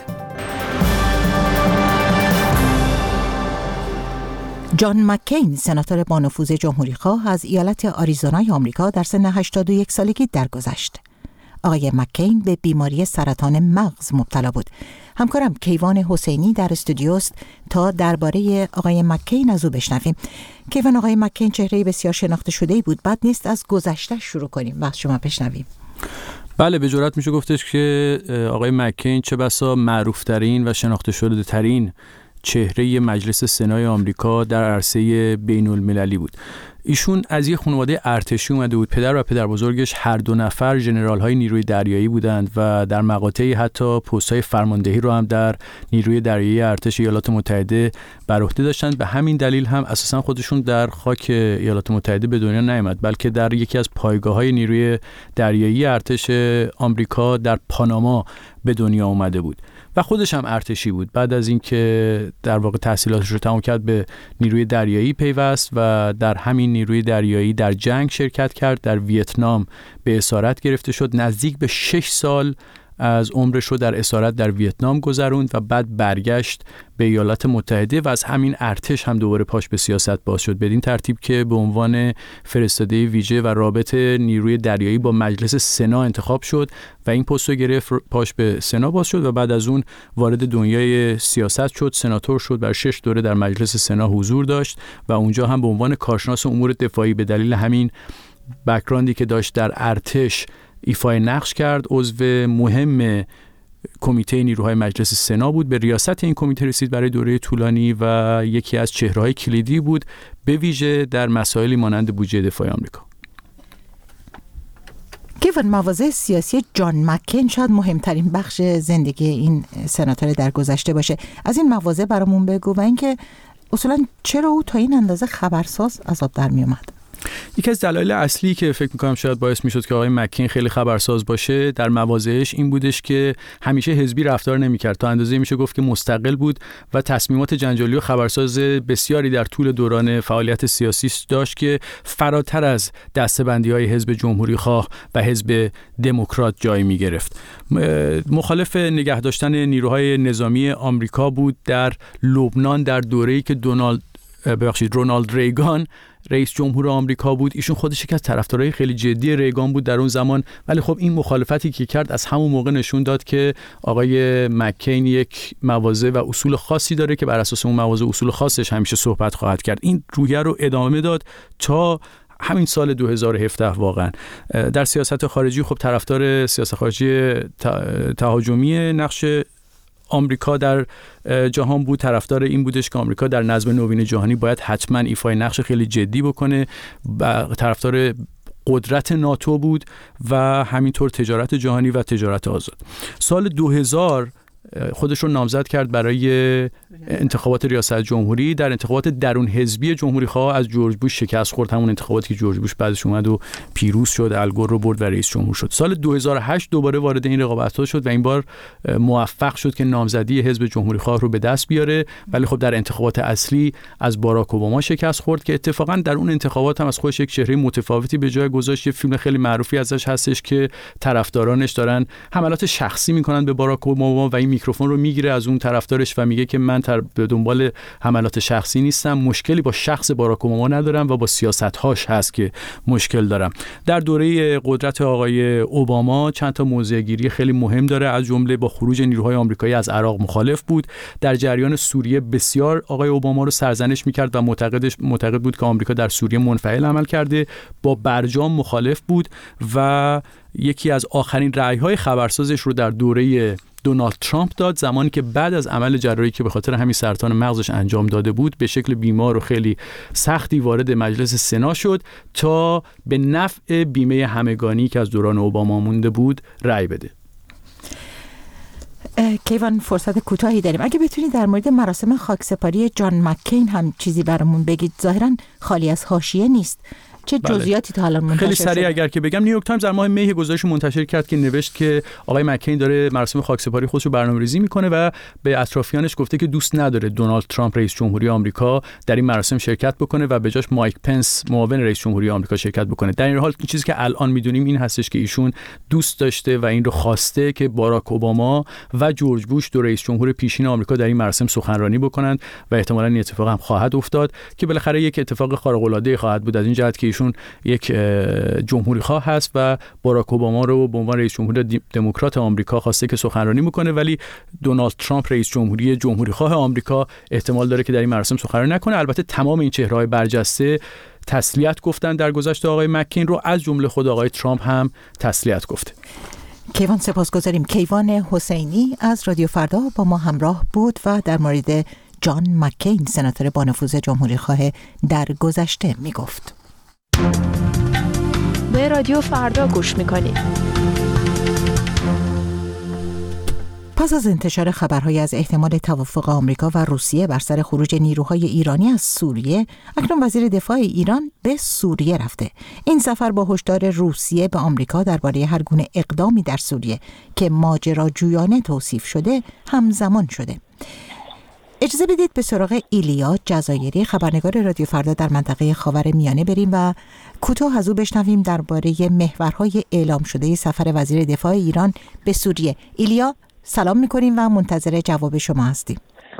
جان مکین سناتور با نفوذ جمهوری‌خواه از ایالت آریزونای آمریکا در سن هشتاد و یک سالگی درگذشت. آقای مکین به بیماری سرطان مغز مبتلا بود. همکارم کیوان حسینی در استودیوست تا درباره آقای مکین از او بشنویم. کیوان، آقای مکین چهره بسیار شناخته شده‌ای بود. بد نیست از گذشته شروع کنیم و از شما بشنویم. بله، به جرات میشه گفتش که آقای مکین چه بسا معروفترین و شناخته شده ترین چهره مجلس سنای آمریکا در عرصه بین المللی بود. ایشون از یک خانواده ارتشی اومده بود. پدر و پدر بزرگش هر دو نفر ژنرال های نیروی دریایی بودند و در مقاطعی حتی پست های فرماندهی رو هم در نیروی دریایی ارتش ایالات متحده بر عهده داشتند. به همین دلیل هم اساسا خودشون در خاک ایالات متحده به دنیا نیامد، بلکه در یکی از پایگاه های نیروی دریایی ارتش آمریکا در پاناما به دنیا اومده بود و خودش هم ارتشی بود. بعد از اینکه در واقع تحصیلاتش رو تمام کرد به نیروی دریایی پیوست و در همین نیروی دریایی در جنگ شرکت کرد. در ویتنام به اسارت گرفته شد. نزدیک به شش سال از عمرش رو در اسارت در ویتنام گذروند و بعد برگشت به ایالات متحده و از همین ارتش هم دوباره پاش به سیاست باز شد، بدین ترتیب که به عنوان فرستاده ویژه و رابط نیروی دریایی با مجلس سنا انتخاب شد و این پست رو گرفت، پاش به سنا باز شد و بعد از اون وارد دنیای سیاست شد. سناتور شد، بر شش دوره در مجلس سنا حضور داشت و اونجا هم به عنوان کارشناس امور دفاعی به دلیل همین بک‌گراندی که داشت در ارتش ایفای نقش کرد. عضو مهم کمیته نیروهای مجلس سنا بود. به ریاست این کمیته رسید برای دوره طولانی و یکی از چهره‌های کلیدی بود، به ویژه در مسائلی مانند بودجه دفاع آمریکا. کیوان، مواضع سیاسی جان مکین شاید مهمترین بخش زندگی این سناتور در گذشته باشه. از این مواضع برامون بگو و اینکه اصولا چرا او تا این اندازه خبرساز از آب در می اومد. یکی از دلایل اصلی که فکر می‌کنم شاید باعث می‌شد که آقای مکین خیلی خبرساز باشه در مواضعش این بودش که همیشه حزبی رفتار نمی‌کرد. تا اندازه‌ای میشه گفت که مستقل بود و تصمیمات جنجالی و خبرساز بسیاری در طول دوران فعالیت سیاسی داشت که فراتر از دسته‌بندی‌های حزب جمهوری‌خواه و حزب دموکرات جای می‌گرفت. مخالف نگه داشتن نیروهای نظامی آمریکا بود در لبنان در دوره‌ای که دونالد ببخشید رونالد ریگان رئیس جمهور آمریکا بود. ایشون خودش یک از طرفدارای خیلی جدی ریگان بود در اون زمان، ولی خب این مخالفتی که کرد از همون موقع نشون داد که آقای مکین یک مواضع و اصول خاصی داره که بر اساس اون مواضع اصول خاصش همیشه صحبت خواهد کرد. این روحیه رو ادامه داد تا همین سال دو هزار و هفده. واقعا در سیاست خارجی خب طرفدار سیاست خارجی تهاجمی نقش آمریکا در جهان بود. طرفدار این بودش که آمریکا در نظم نوین جهانی باید حتما ایفای نقش خیلی جدی بکنه. طرفدار قدرت ناتو بود و همینطور تجارت جهانی و تجارت آزاد. سال دو هزار خودش رو نامزد کرد برای انتخابات ریاست جمهوری. در انتخابات درون حزبی جمهوری خواه از جورج بوش شکست خورد، همون انتخاباتی که جورج بوش بعدش اومد و پیروز شد، الگور رو برد و رئیس جمهور شد. سال دو هزار و هشت دوباره وارد این رقابت‌ها شد و این بار موفق شد که نامزدی حزب جمهوری خواه رو به دست بیاره، ولی خب در انتخابات اصلی از باراک اوباما شکست خورد که اتفاقا در اون انتخابات هم از خودش یک چهره متفاوتی به جای گذاشت. یه فیلم خیلی معروفی ازش هستش که طرفدارانش دارن حملات شخصی میکنن به باراک اوباما و این میکروفون رو میگیره از اون طرفدارش و میگه که من تر به دنبال حملات شخصی نیستم، مشکلی با شخص باراک اوباما ندارم و با سیاست‌هاش هست که مشکل دارم. در دوره قدرت آقای اوباما چند تا موضع گیری خیلی مهم داره، از جمله با خروج نیروهای آمریکایی از عراق مخالف بود. در جریان سوریه بسیار آقای اوباما رو سرزنش میکرد و معتقدش معتقد بود که آمریکا در سوریه منفعل عمل کرده. با برجام مخالف بود و یکی از آخرین رأی‌های خبرسازش رو در دوره دونالد ترامپ داد، زمانی که بعد از عمل جراحی که به خاطر همین سرطان مغزش انجام داده بود به شکل بیمار و خیلی سختی وارد مجلس سنا شد تا به نفع بیمه همگانی که از دوران اوباما مونده بود رأی بده. کیوان، فرصت کوتاهی داریم، اگه بتونید در مورد مراسم خاکسپاری جان مکین هم چیزی برامون بگید. ظاهراً خالی از حاشیه نیست. چه جزئیاتی تا الان منتشر شده؟ خیلی سریع اگر که بگم، نیویورک تایمز در ماه می گزارش منتشر کرد که نوشت که آقای مکین داره مراسم خاکسپاری خودش رو برنامه‌ریزی میکنه و به اطرافیانش گفته که دوست نداره دونالد ترامپ رئیس جمهوری آمریکا در این مراسم شرکت بکنه و به جاش مایک پنس معاون رئیس جمهوری آمریکا شرکت بکنه. در این حال این چیزی که الان میدونیم این هستش که ایشون دوست داشته و این رو خواسته که باراک اوباما و جورج بوش دو رئیس جمهور پیشین آمریکا در این مراسم سخنرانی بکنند و احتمالاً این اتفاق هم خواهد افتاد که بالاخره یک اتفاق خارق‌العاده خواهد بود از این جهت که ایشون یک جمهوری خواه هست و باراک اوباما رو به عنوان رئیس جمهور دموکرات آمریکا خواسته که سخنرانی میکنه، ولی دونالد ترامپ رئیس جمهوری جمهوری خواه آمریکا احتمال داره که در این مراسم سخنرانی نکنه. البته تمام این چهره‌های برجسته تسلیت گفتن در گذشت آقای مکین رو، از جمله خود آقای ترامپ هم تسلیت گفته. کیوان سپاسگزاریم. کیوان حسینی از رادیو فردا با ما همراه بود و در مورد جان مکین سناتور با نفوذ جمهوری خواه در گذشته می گفت. به رادیو فردا گوش می کنید. پس از انتشار خبرهای از احتمال توافق آمریکا و روسیه بر سر خروج نیروهای ایرانی از سوریه، اکنون وزیر دفاع ایران به سوریه رفته. این سفر با هشدار روسیه به آمریکا درباره هر گونه اقدامی در سوریه که ماجراجویانه توصیف شده همزمان شده. اجازه بدید به سراغ ایلیا جزایری، خبرنگار رادیو فردا در منطقه خاورمیانه بریم و کوتاه از او بشنویم درباره محورهای اعلام شده سفر وزیر دفاع ایران به سوریه. ایلیا، سلام میکنیم و منتظر جواب شما هستیم.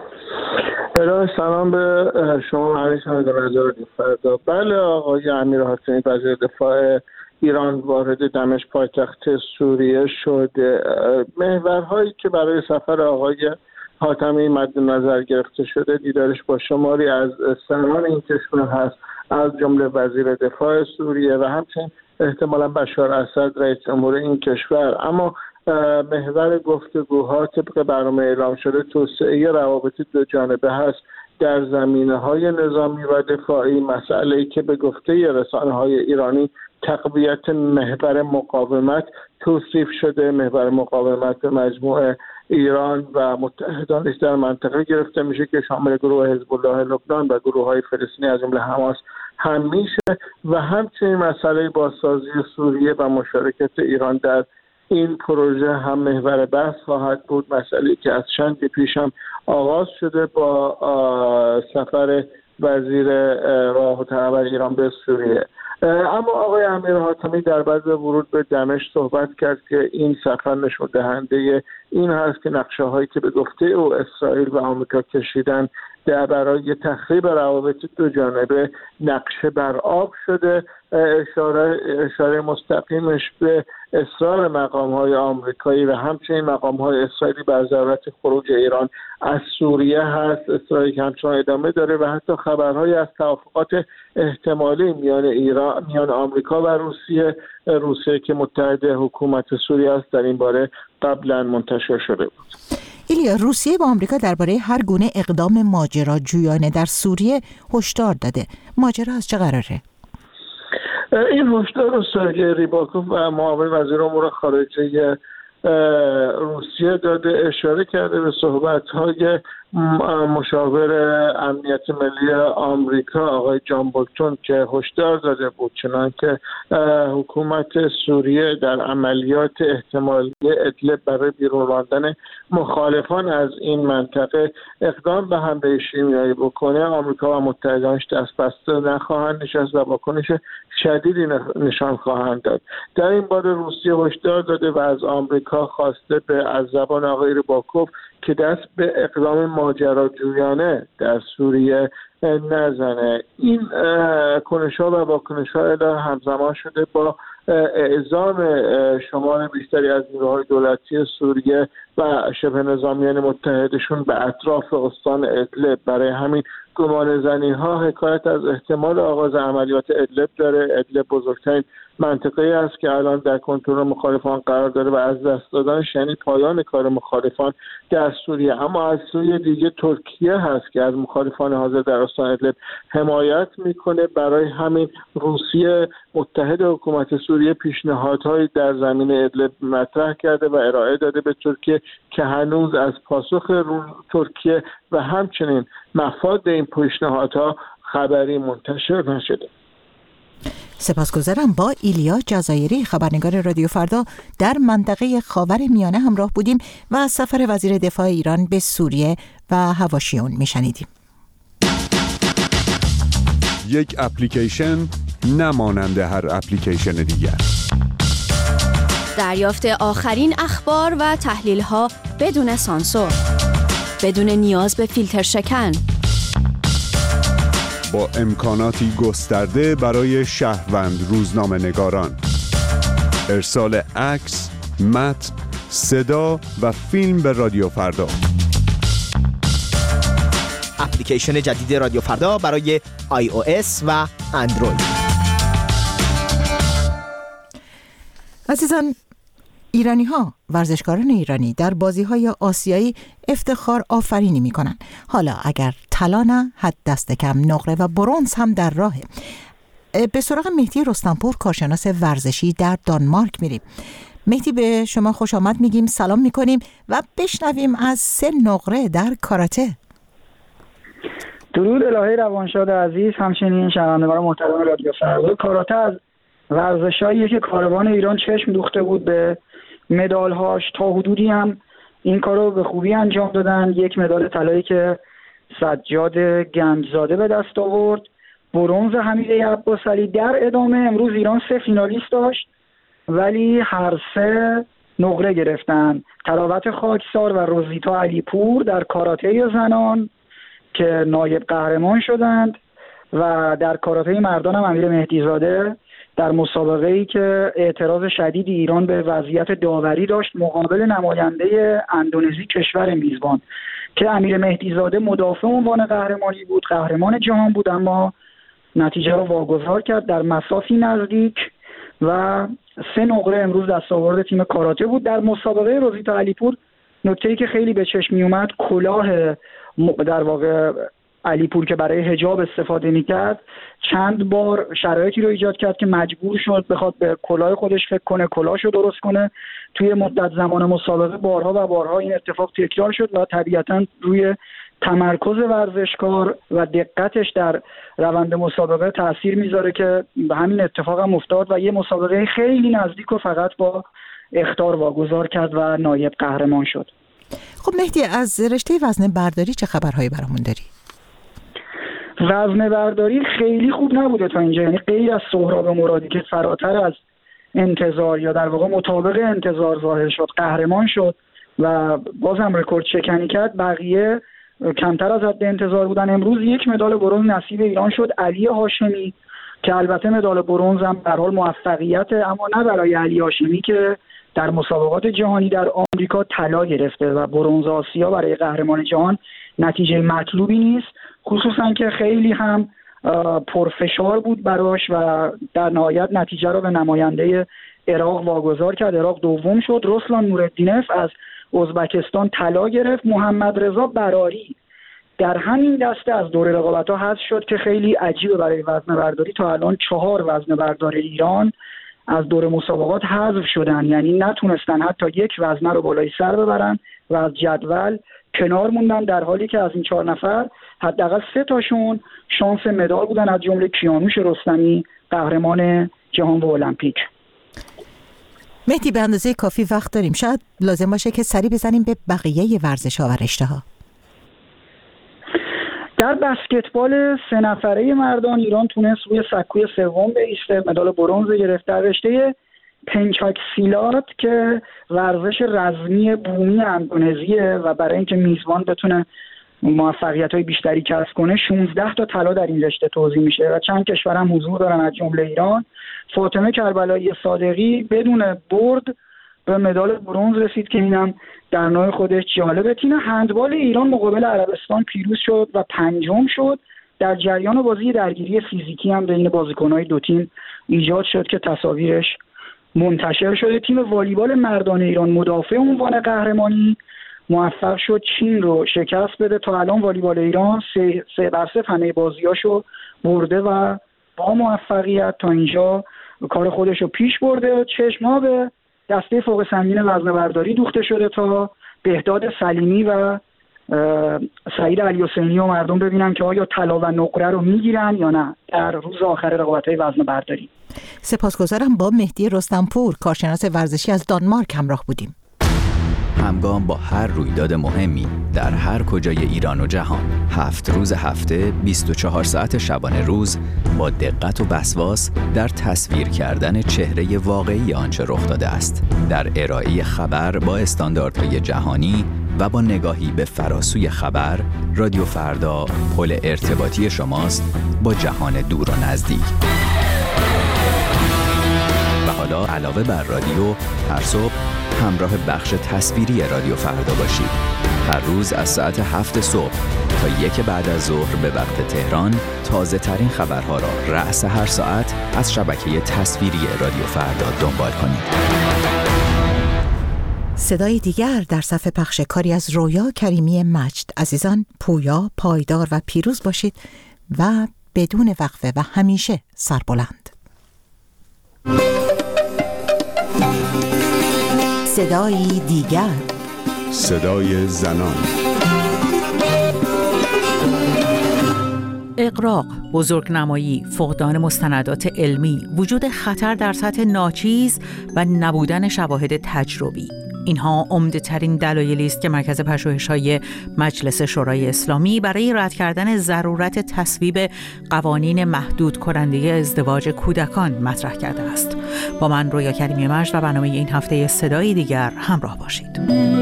ارائه سلام به شما همه شنوندگان رادیو فردا. بله، آقای امیر حاتمی وزیر دفاع ایران وارد دمشق پایتخت سوریه شد. محورهایی که برای سفر آقای حاتمی مد نظر گرفته شده دیدارش با شماری از سران این کشور هست، از جمله وزیر دفاع سوریه و همچنین احتمالاً بشار اسد رئیس جمهور این کشور. اما محور گفتگوها طبق برنامه اعلام شده توسعه روابط دو جانبه هست در زمینه‌های نظامی و دفاعی، مسئله‌ای که به گفته رسانه‌های ایرانی تقویت محور مقاومت توصیف شده. محور مقاومت به مجموعه ایران و متحدانش در منطقه گرفته میشه که شامل گروه حزب الله لبنان و گروه‌های فلسطینی از جمله حماس هم میشه و همچنین مسئله بازسازی سوریه و مشارکت ایران در این پروژه هم محور بحث خواهد بود. مسئله که از چند پیش هم آغاز شده با سفر وزیر راه و تنور ایران به سوریه. اما آقای امیر حاتمی در بعد ورود به دمشق صحبت کرد که این سفر نشون دهنده این هست که نقشه هایی که به گفته او اسرائیل و آمریکا کشیدن در برای تخریب روابط دو جانبه نقشه بر آب شده. اشاره اشاره مستقیمش به اصرار مقام‌های آمریکایی و همچنین مقام‌های اسرائیلی بر ضرورت خروج ایران از سوریه هست، اصراری که همچنان ادامه داره و حتی خبرهایی از توافقات احتمالی میان ایران میان آمریکا و روسیه روسیه که متحد حکومت سوریه است در این باره قبلا منتشر شده بود. ایلیا، روسیه با آمریکا درباره هر گونه اقدام ماجراجویانه در سوریه هشدار داده. ماجرا از چه قراره؟ این هشدار رو سرگئی ریباکوف و معاون وزیر امور خارجه روسیه داده، اشاره کرده به صحبت‌های مشاور امنیت ملی آمریکا آقای جان بولتون که هشدار داده بود چنانکه حکومت سوریه در عملیات احتمالی ادلب برای بیرون راندن مخالفان از این منطقه اقدام به حمله شیمیایی بکنه، آمریکا و متحدانش دست بسته نخواهند نشست و واکنش شدیدی نشان خواهند داد. در این باره روسیه هشدار داده و از آمریکا خواسته به از زبان آقای ریباکوف که دست به اقدام ماجراجویانه در سوریه نزنه. این کنش‌ها و واکنش‌ها همزمان شده با اعزام شمار بیشتری از نیروهای دولتی سوریه و شبه نظامیان متحدشون به اطراف استان ادلب. برای همین گمانه‌زنی‌ها حکایت از احتمال آغاز عملیات ادلب داره. ادلب بزرگترین منطقه‌ای است که الان در کنترل مخالفان قرار داره و از دست دادنش یعنی پایان کار مخالفان در سوریه. اما از سوی دیگه ترکیه هست که از مخالفان حاضر در استان ادلب حمایت میکنه. برای همین روسیه متحد حکومت سوریه پیشنهادهایی در زمینه ادلب مطرح کرده و ارائه داده به ترکیه که هنوز از پاسخ ترکیه و همچنین مفاد این پیشنهادها خبری منتشر نشده. سپاسگزارم. با ایلیا جزایری، خبرنگار رادیو فردا در منطقه خاورمیانه همراه بودیم و از سفر وزیر دفاع ایران به سوریه و حواشیون میشنیدیم. یک اپلیکیشن نمانند هر اپلیکیشن دیگر. دریافت آخرین اخبار و تحلیل‌ها بدون سانسور، بدون نیاز به فیلتر شکن، با امکاناتی گسترده برای شهروند روزنامه‌نگاران. ارسال عکس، متن، صدا و فیلم به رادیو فردا. اپلیکیشن جدید رادیو فردا برای آی او اس و اندروید. عزیزان، ایرانی ها، ورزشکاران ایرانی در بازی های آسیایی افتخار آفرینی می کنن. حالا اگر طلا نه، حد دست کم نقره و برنز هم در راهه. به سراغ مهدی رستمپور، کارشناس ورزشی در دانمارک میریم. مهدی، به شما خوش آمد میگیم، سلام میکنیم و بشنویم از سه نقره در کاراته. درود الهی روانشاد عزیز، همچنین شنوندگان محترم رادیو فردا. کاراته از ورزشاییه که کاروان ایران چشم دوخته بود به مدال‌هاش، تا حدودی هم این کارو به خوبی انجام دادن. یک مدال طلایی که سجاد گنجزاده به دست آورد، برنز حمیده عباسعلی. در ادامه امروز ایران سه فینالیست داشت ولی هر سه نقره گرفتن. تراوت خاکسار و روزیتا علیپور در کاراته زنان که نایب قهرمان شدند و در کاراته مردان هم امیر مهدیزاده در مسابقه‌ای که اعتراض شدید ایران به وضعیت داوری داشت مقابل نماینده اندونزی کشور میزبان که امیر مهدیزاده مدافع عنوان قهرمانی بود، قهرمان جهان بود، اما نتیجه رو واگذار کرد در مسافی نزدیک و سه نقره امروز دستاورد تیم کاراته بود. در مسابقه روزیتا علیپور نکته‌ای که خیلی به چشم میومد، کلاه در واقع علیپور که برای حجاب استفاده میکرد چند بار شرایطی رو ایجاد کرد که مجبور شد بخواد به کلاه خودش فکر کنه، کلاهشو درست کنه. توی مدت زمان مسابقه بارها و بارها این اتفاق تکرار شد و طبیعتاً روی تمرکز ورزشکار و دقتش در روند مسابقه تأثیر میذاره که به همین اتفاق هم افتاد و یه مسابقه خیلی نزدیک و فقط با اخطار واگذار کرد و نایب قهرمان شد. خب مهدی، از رشته وزنه برداری چه خبرهایی برامون داری؟ وزنه برداری خیلی خوب نبوده تا اینجا، یعنی غیر از سهراب مرادی که فراتر از انتظار یا در واقع مطابق انتظار ظاهر شد، قهرمان شد و بازم رکورد شکنی کرد، بقیه کمتر از حد انتظار بودن. امروز یک مدال برنز نصیب ایران شد، علی هاشمی، که البته مدال برنز هم به هر حال موفقیت، اما نه برای علی هاشمی که در مسابقات جهانی در آمریکا طلا گرفته و برنز آسیا برای قهرمان جهان نتیجه مطلوبی نیست، خصوصا که خیلی هم پرفشار بود براش و در نهایت نتیجه رو به نماینده عراق واگذار کرد. عراق دوم شد. رسلان نورالدینف از ازبکستان طلا گرفت. محمد رضا براری در همین دسته از دور رقابت‌ها حذف شد که خیلی عجیبه برای وزنه برداری. تا الان چهار وزنه بردار ایران از دور مسابقات حذف شدن، یعنی نتونستن حتی یک وزنه رو بالای سر ببرن و از جدول کنار موندن، در حالی که از این چهار نفر حداقل سه تاشون شانس مدال بودن، از جمله کیانوش رستمی قهرمان جهان و المپیک. مهدی، به اندازه کافی وقت داریم، شاید لازم باشه که سری بزنیم به بقیه ورزش‌ها و رشته‌ها. در بسکتبال سه نفره مردان ایران تونست روی سکوی سوم بایسته، مدال برنز گرفت. در رشته پنچاکسیلات که ورزش رزمی بومی اندونزیه و برای اینکه میزبان بتونه موفقیت‌های بیشتری کسب کنه شانزده تا طلا در این رشته توزیع میشه و چند کشور هم حضور دارن از جمله ایران. فاطمه کربلایی صادقی بدون برد به مدال برنز رسید که اینم در نوع خودش جالبه. تیم هندبال ایران مقابل عربستان پیروز شد و پنجم شد. در جریان بازی درگیری فیزیکی هم بین بازیکن‌های دو تیم ایجاد شد که تصاویرش منتشر شده. تیم والیبال مردان ایران مدافع عنوان قهرمانی موفق شد چین رو شکست بده. تا الان والیبال ایران سه, سه بر سه همه بازیاشو برده و با موفقیت تا اینجا کار خودش رو پیش برده. چشم‌ها به دسته فوق سنگین وزنه برداری دوخته شده تا بهداد سلیمی و سعید علیحسینی و مردم ببینن که آیا طلا و نقره رو میگیرن یا نه در روز آخر رقابت‌های وزنه برداری. سپاسگزارم. با مهدی رستمپور، کارشناس ورزشی از دانمارک همراه بودیم. همگام با هر رویداد مهمی در هر کجای ایران و جهان، هفت روز هفته، بیست و چهار ساعت شبانه روز، با دقت و وسواس در تصویر کردن چهره واقعی آنچه رخ داده است، در ارائه خبر با استانداردهای جهانی و با نگاهی به فراسوی خبر، رادیو فردا پل ارتباطی شماست با جهان دور و نزدیک. و حالا علاوه بر رادیو، هر صبح همراه بخش تصویری رادیو فردا باشید. هر روز از ساعت هفت صبح تا یک بعد از ظهر به وقت تهران تازه ترین خبرها را رأس هر ساعت از شبکه تصویری رادیو فردا دنبال کنید. صدای دیگر در صفحه پخش کاری از رویا کریمی مجد. عزیزان، پویا، پایدار و پیروز باشید و بدون وقفه و همیشه سربلند. صدای دیگر، صدای زنان. اغراق، بزرگنمایی، فقدان مستندات علمی، وجود خطر در سطح ناچیز و نبودن شواهد تجربی، اینها عمده‌ترین دلایلی است که مرکز پژوهش‌های مجلس شورای اسلامی برای رد کردن ضرورت تصویب قوانین محدود کننده ازدواج کودکان مطرح کرده است. با من رویا کریمی مجد و برنامه این هفته صدای دیگر همراه باشید.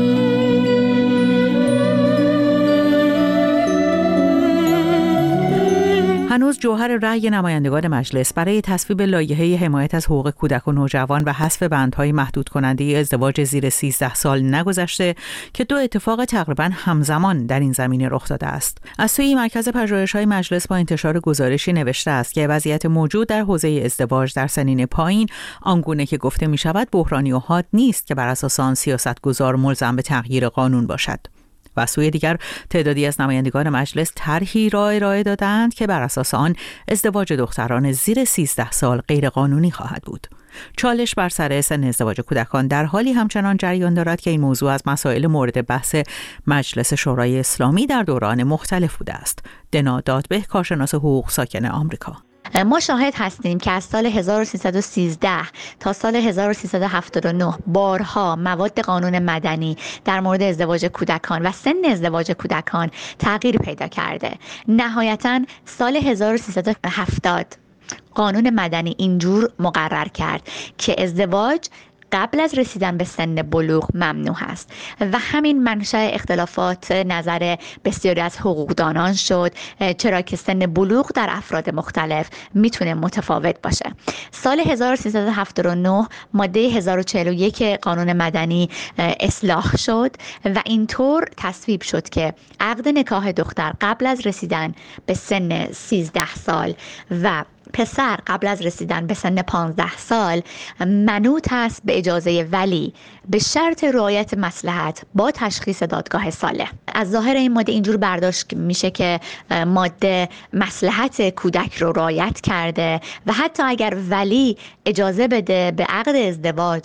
هنوز جوهر رأی نمایندگان مجلس برای تصویب لایحه حمایت از حقوق کودک و نوجوان و حذف بندهای محدود کننده ازدواج زیر سیزده سال نگذشته که دو اتفاق تقریباً همزمان در این زمینه رخ داده است. از سوی مرکز پژوهش‌های مجلس با انتشار گزارشی نوشته است که وضعیت موجود در حوزه ازدواج در سنین پایین آنگونه که گفته می‌شود بحرانی و حاد نیست که بر اساس آن سیاستگزار ملزم به تغییر قانون باشد. و سوی دیگر تعدادی از نمایندگان مجلس طرحی را ارائه دادند که بر اساس آن ازدواج دختران زیر سیزده سال غیر قانونی خواهد بود. چالش بر سر سن ازدواج کودکان در حالی همچنان جریان دارد که این موضوع از مسائل مورد بحث مجلس شورای اسلامی در دوران مختلف بوده است. دنا دادبه، کارشناس حقوق ساکن آمریکا: ما شاهد هستیم که از سال هزار و سیصد و سیزده تا سال هزار و سیصد و هفتاد و نه بارها مواد قانون مدنی در مورد ازدواج کودکان و سن ازدواج کودکان تغییر پیدا کرده. نهایتاً سال هزار و سیصد و هفتاد قانون مدنی اینجور مقرر کرد که ازدواج قبل از رسیدن به سن بلوغ ممنوع است و همین منشأ اختلافات نظر بسیاری از حقوقدانان شد، چرا که سن بلوغ در افراد مختلف میتونه متفاوت باشه. سال هزار و سیصد و هفتاد و نه ماده هزار و چهل و یک قانون مدنی اصلاح شد و اینطور تصویب شد که عقد نکاح دختر قبل از رسیدن به سن سیزده سال و پسر قبل از رسیدن به سن پانزده سال منوط است به اجازه ولی به شرط رعایت مصلحت با تشخیص دادگاه صالح. از ظاهر این ماده اینجور برداشت میشه که ماده مصلحت کودک رو رعایت کرده و حتی اگر ولی اجازه بده به عقد ازدواج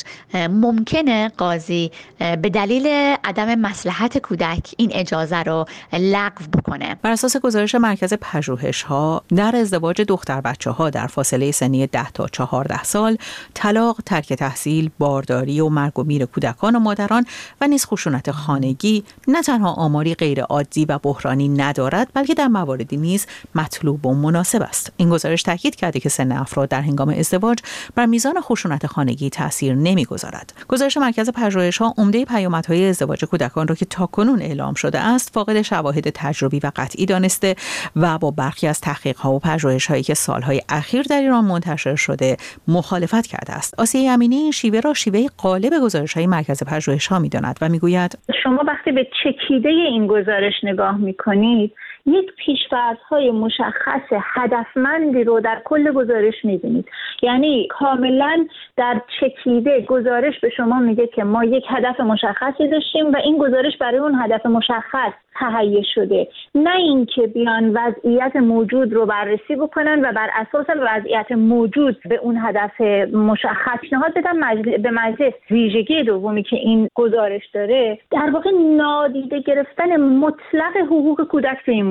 ممکنه قاضی به دلیل عدم مصلحت کودک این اجازه رو لغو بکنه. بر اساس گزارش مرکز پژوهش‌ها در ازدواج دختر بچه‌ها در فاصله سنی ده تا چهارده سال، طلاق، ترک تحصیل، بارداری و مرگ و میر کودکان و مادران و نیز خشونت خانگی نه تنها آماری غیر عادی و بحرانی ندارد، بلکه در مواردی نیز مطلوب و مناسب است. این گزارش تاکید کرده که سن افراد در هنگام ازدواج بر میزان خشونت خانگی تاثیر نمیگذارد. گزارش مرکز پژوهش‌ها عمده پیامدهای ازدواج کودکان را که تاکنون اعلام شده است فاقد شواهد تجربی و قطعی دانسته و با برخی از تحقیق‌ها و پژوهش‌هایی که سالهای اخیر در ایران منتشر شده مخالفت کرده است. آسیه امینی این شیوه را شیوه غالب گزارش‌های مرکز پژوهش‌ها می‌داند و می‌گوید شما وقتی به چکیده این گزارش نگاه می‌کنید یک پیش‌فرض‌های مشخص هدفمندی رو در کل گزارش می‌بینید. یعنی کاملاً در چکیده گزارش به شما میگه که ما یک هدف مشخصی داشتیم و این گزارش برای اون هدف مشخص تهیه شده، نه اینکه بیان وضعیت موجود رو بررسی بکنن و بر اساس وضعیت موجود به اون هدف مشخص پیشنهاد بدن. مجل... به مجلس ویژگی دومی که این گزارش داره در واقع نادیده گرفتن مطلق حقوق کودک تو این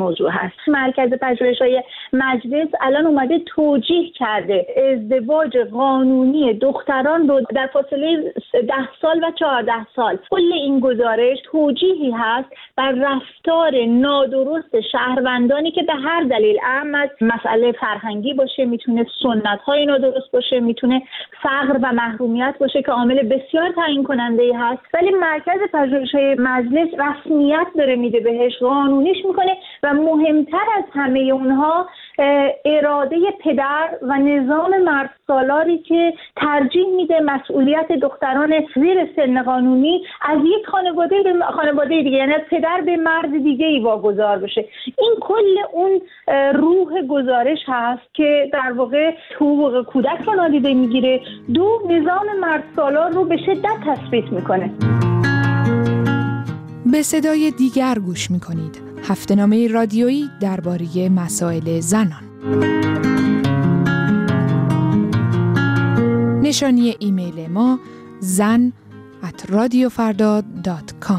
موضوع هست. مرکز پژوهش‌های مجلس الان اومده توجیه کرده ازدواج قانونی دختران رو در فاصله ده سال و چهارده سال. کل این گزارش توجیهی هست بر رفتار نادرست شهروندانی که به هر دلیل، اهم از مسئله فرهنگی باشه، میتونه سنت‌های نادرست باشه، میتونه فقر و محرومیت باشه که عامل بسیار تعیین کننده هست، ولی مرکز پژوهش‌های مجلس رسمیت داره میده بهش، قانونیش میکنه و مهمتر از همه اونها اراده پدر و نظام مرد سالاری که ترجیح میده مسئولیت دختران زیر سن قانونی از یک خانواده به خانواده دیگه، یعنی از پدر به مرد دیگه ای واگذار بشه. این کل اون روح گزارش هست که در واقع حقوق کودک رو نادیده میگیره، دو نظام مرد سالار رو به شدت تثبیت میکنه. به صدای دیگر گوش میکنید، هفته‌نامه رادیویی درباره مسائل زنان. نشانی ایمیل ما زن ات رادیو فردا دات کام.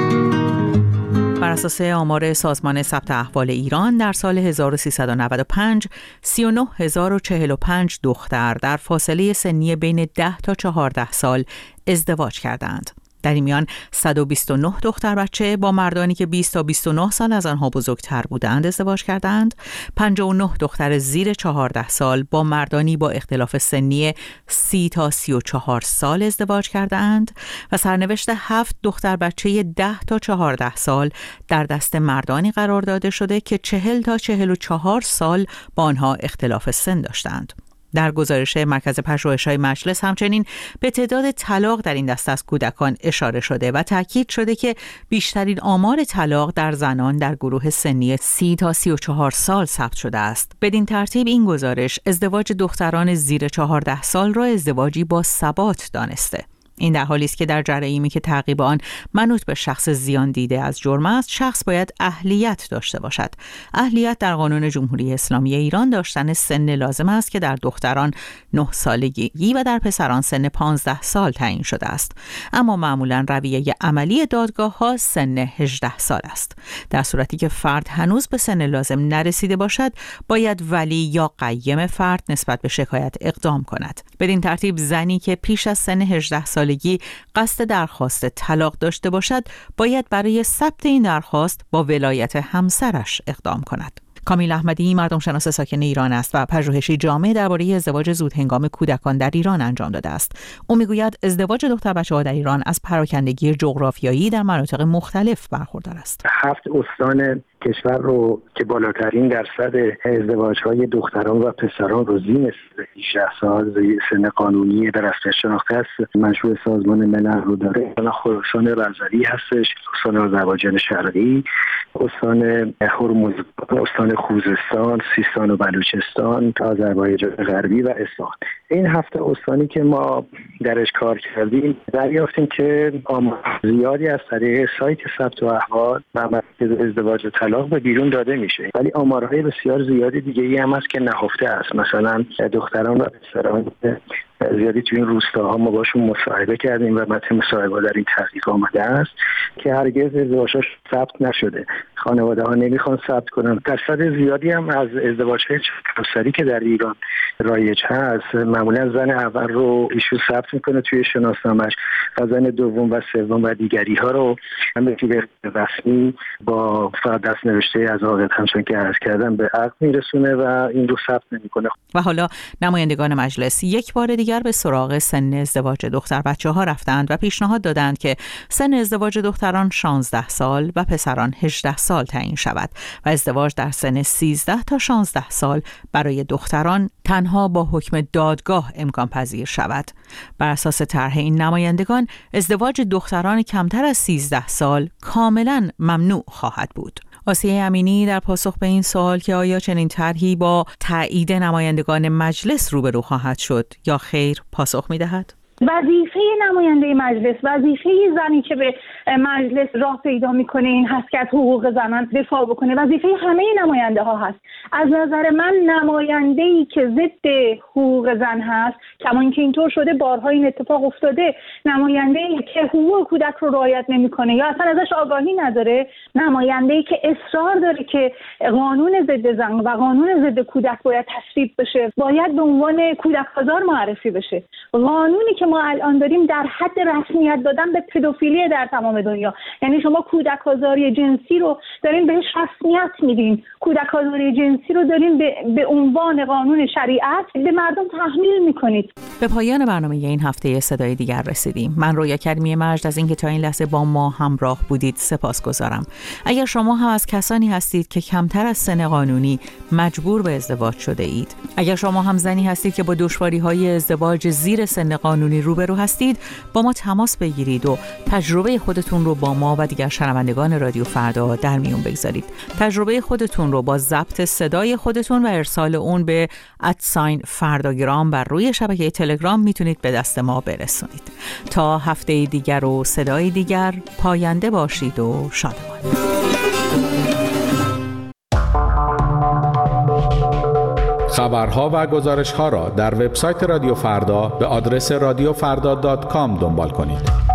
بر اساس آمار سازمان ثبت احوال ایران در سال هزار و سیصد و نود و پنج سی و نه هزار و چهل و پنج دختر در فاصله سنی بین ده تا چهارده سال ازدواج کردند. در این میان صد و بیست و نه دختر بچه با مردانی که بیست تا بیست و نه سال از آنها بزرگتر بودند ازدواج کردند. پنجاه و نه دختر زیر چهارده سال با مردانی با اختلاف سنی سی تا سی و چهار سال ازدواج کردند و سرنوشت هفت دختر بچه ده تا چهارده سال در دست مردانی قرار داده شده که چهل تا چهل و چهار سال با آنها اختلاف سن داشتند. در گزارش مرکز پژوهش‌های مجلس همچنین به تعداد طلاق در این دسته از کودکان اشاره شده و تاکید شده که بیشترین آمار طلاق در زنان در گروه سنی سی تا سی و چهار سال ثبت شده است. بدین ترتیب این گزارش ازدواج دختران زیر چهارده سال را ازدواجی با ثبات دانسته. این در حالی است که در جرایمی که تعقیب آن منوط به شخص زیان دیده از جرم است، شخص باید اهلیت داشته باشد. اهلیت در قانون جمهوری اسلامی ایران داشتن سن لازم است که در دختران نه سالگی و در پسران سن پانزده سال تعیین شده است. اما معمولا رویه عملی دادگاه ها سن هجده سال است. در صورتی که فرد هنوز به سن لازم نرسیده باشد، باید ولی یا قیم فرد نسبت به شکایت اقدام کند. بدین ترتیب زنی که پیش از سن هجده سال سالگی قصد درخواست طلاق داشته باشد، باید برای ثبت این درخواست با ولایت همسرش اقدام کند. کامیل احمدی مردم شناس ساکن ایران است و پژوهشی جامع درباره ازدواج زودهنگام کودکان در ایران انجام داده است. او میگوید ازدواج دختر بچه‌ها در ایران از پراکندگی جغرافیایی در مناطق مختلف برخوردار است. هفت استان کشور رو که بالاترین درصد ازدواج‌های دختران و پسران رو زیر هجده سال سن قانونی در رسمیت شناخته است مشروع سازمان ملل رو داره. خراسان رضوی هستش، استان آذربایجان شرقی، استان هرمز، استان خوزستان، سیستان و بلوچستان، آذربایجان غربی و اصفهان. این هفت استانی که ما درش کار کردیم دریافتیم که آمار زیادی از طریق سایت ثبت احوال و مرکز ازدواج و طلاق به بیرون داده میشه، ولی آمارهای بسیار زیادی دیگه ای هم هست که نهفته است. مثلا دختران و پسران زیادی توی این روستاها ما باشون مصاحبه کردیم و متن مصاحبه در این تحقیق آمده است که هرگز ازدواجش ثبت نشده. خانواده ها نمیخوان ثبت کنن. درصد زیادی هم از ازدواج‌های همسری که در ایران رایج هست معمولا زن اول رو ایشون ثبت میکنه توی شناسنامه‌اش و زن دوم و سوم و دیگری ها رو هم به رسمی با فقط دست نوشته از عاقد همچون که عرض کردم به عقد میرسونه و این رو ثبت نمیکنه. و حالا نمایندگان مجلس یک بار دیگر به سراغ سن ازدواج دختر بچه ها رفتند و پیشنهاد دادند که سن ازدواج دختران شانزده سال و پسران هجده سال تعیین شود و ازدواج در سن سیزده تا شانزده سال برای دختران تنها با حکم دادگاه امکان پذیر شود. بر اساس طرح این نمایندگان ازدواج دختران کمتر از سیزده سال کاملا ممنوع خواهد بود. آسیه امینی در پاسخ به این سوال که آیا چنین طرحی با تایید نمایندگان مجلس روبرو خواهد شد یا خیر پاسخ می‌دهد. وظیفه نماینده مجلس، وظیفه زنی که به مجلس راه پیدا میکنه این هست که از حقوق زنان دفاع بکنه. وظیفه همه نماینده ها هست. از نظر من نماینده‌ای که ضد حقوق زن هست، کما اینکه اینطور شده بارها این اتفاق افتاده، نماینده‌ای که حقوق کودک رو رعایت نمیکنه یا اصلا ازش آگاهی نداره، نماینده‌ای که اصرار داره که قانون ضد زن و قانون ضد کودک باید تصویب بشه، باید به عنوان کودک آزار معرفی بشه. قانونی که ما الان داریم در حد رسمیت دادن به پدوفیلی در تمام دنیا، یعنی شما کودک آزاری جنسی رو دارین بهش رسمیت میدین، کودک آزاری جنسی رو دارین به, به عنوان قانون شریعت به مردم تحمیل میکنید. به پایان برنامه این هفته صدای دیگر رسیدیم. من رویا کریمی مجد از اینکه تا این لحظه با ما همراه بودید سپاسگزارم. اگر شما هم از کسانی هستید که کمتر از سن قانونی مجبور به ازدواج شده اید، اگر شما هم زنی هستید که با دشواری‌های ازدواج زیر سن قانونی روبرو هستید، با ما تماس بگیرید و تجربه خودتون رو با ما و دیگر شنوندگان رادیو فردا در میون بگذارید. تجربه خودتون رو با ضبط صدای خودتون و ارسال اون به ادساین فرداگرام بر روی شبکه تلگرام میتونید به دست ما برسونید. تا هفته دیگر و صدای دیگر، پاینده باشید و شادمان. خبرها و گزارش‌ها را در وبسایت رادیو فردا به آدرس رادیو فردا دات کام دنبال کنید.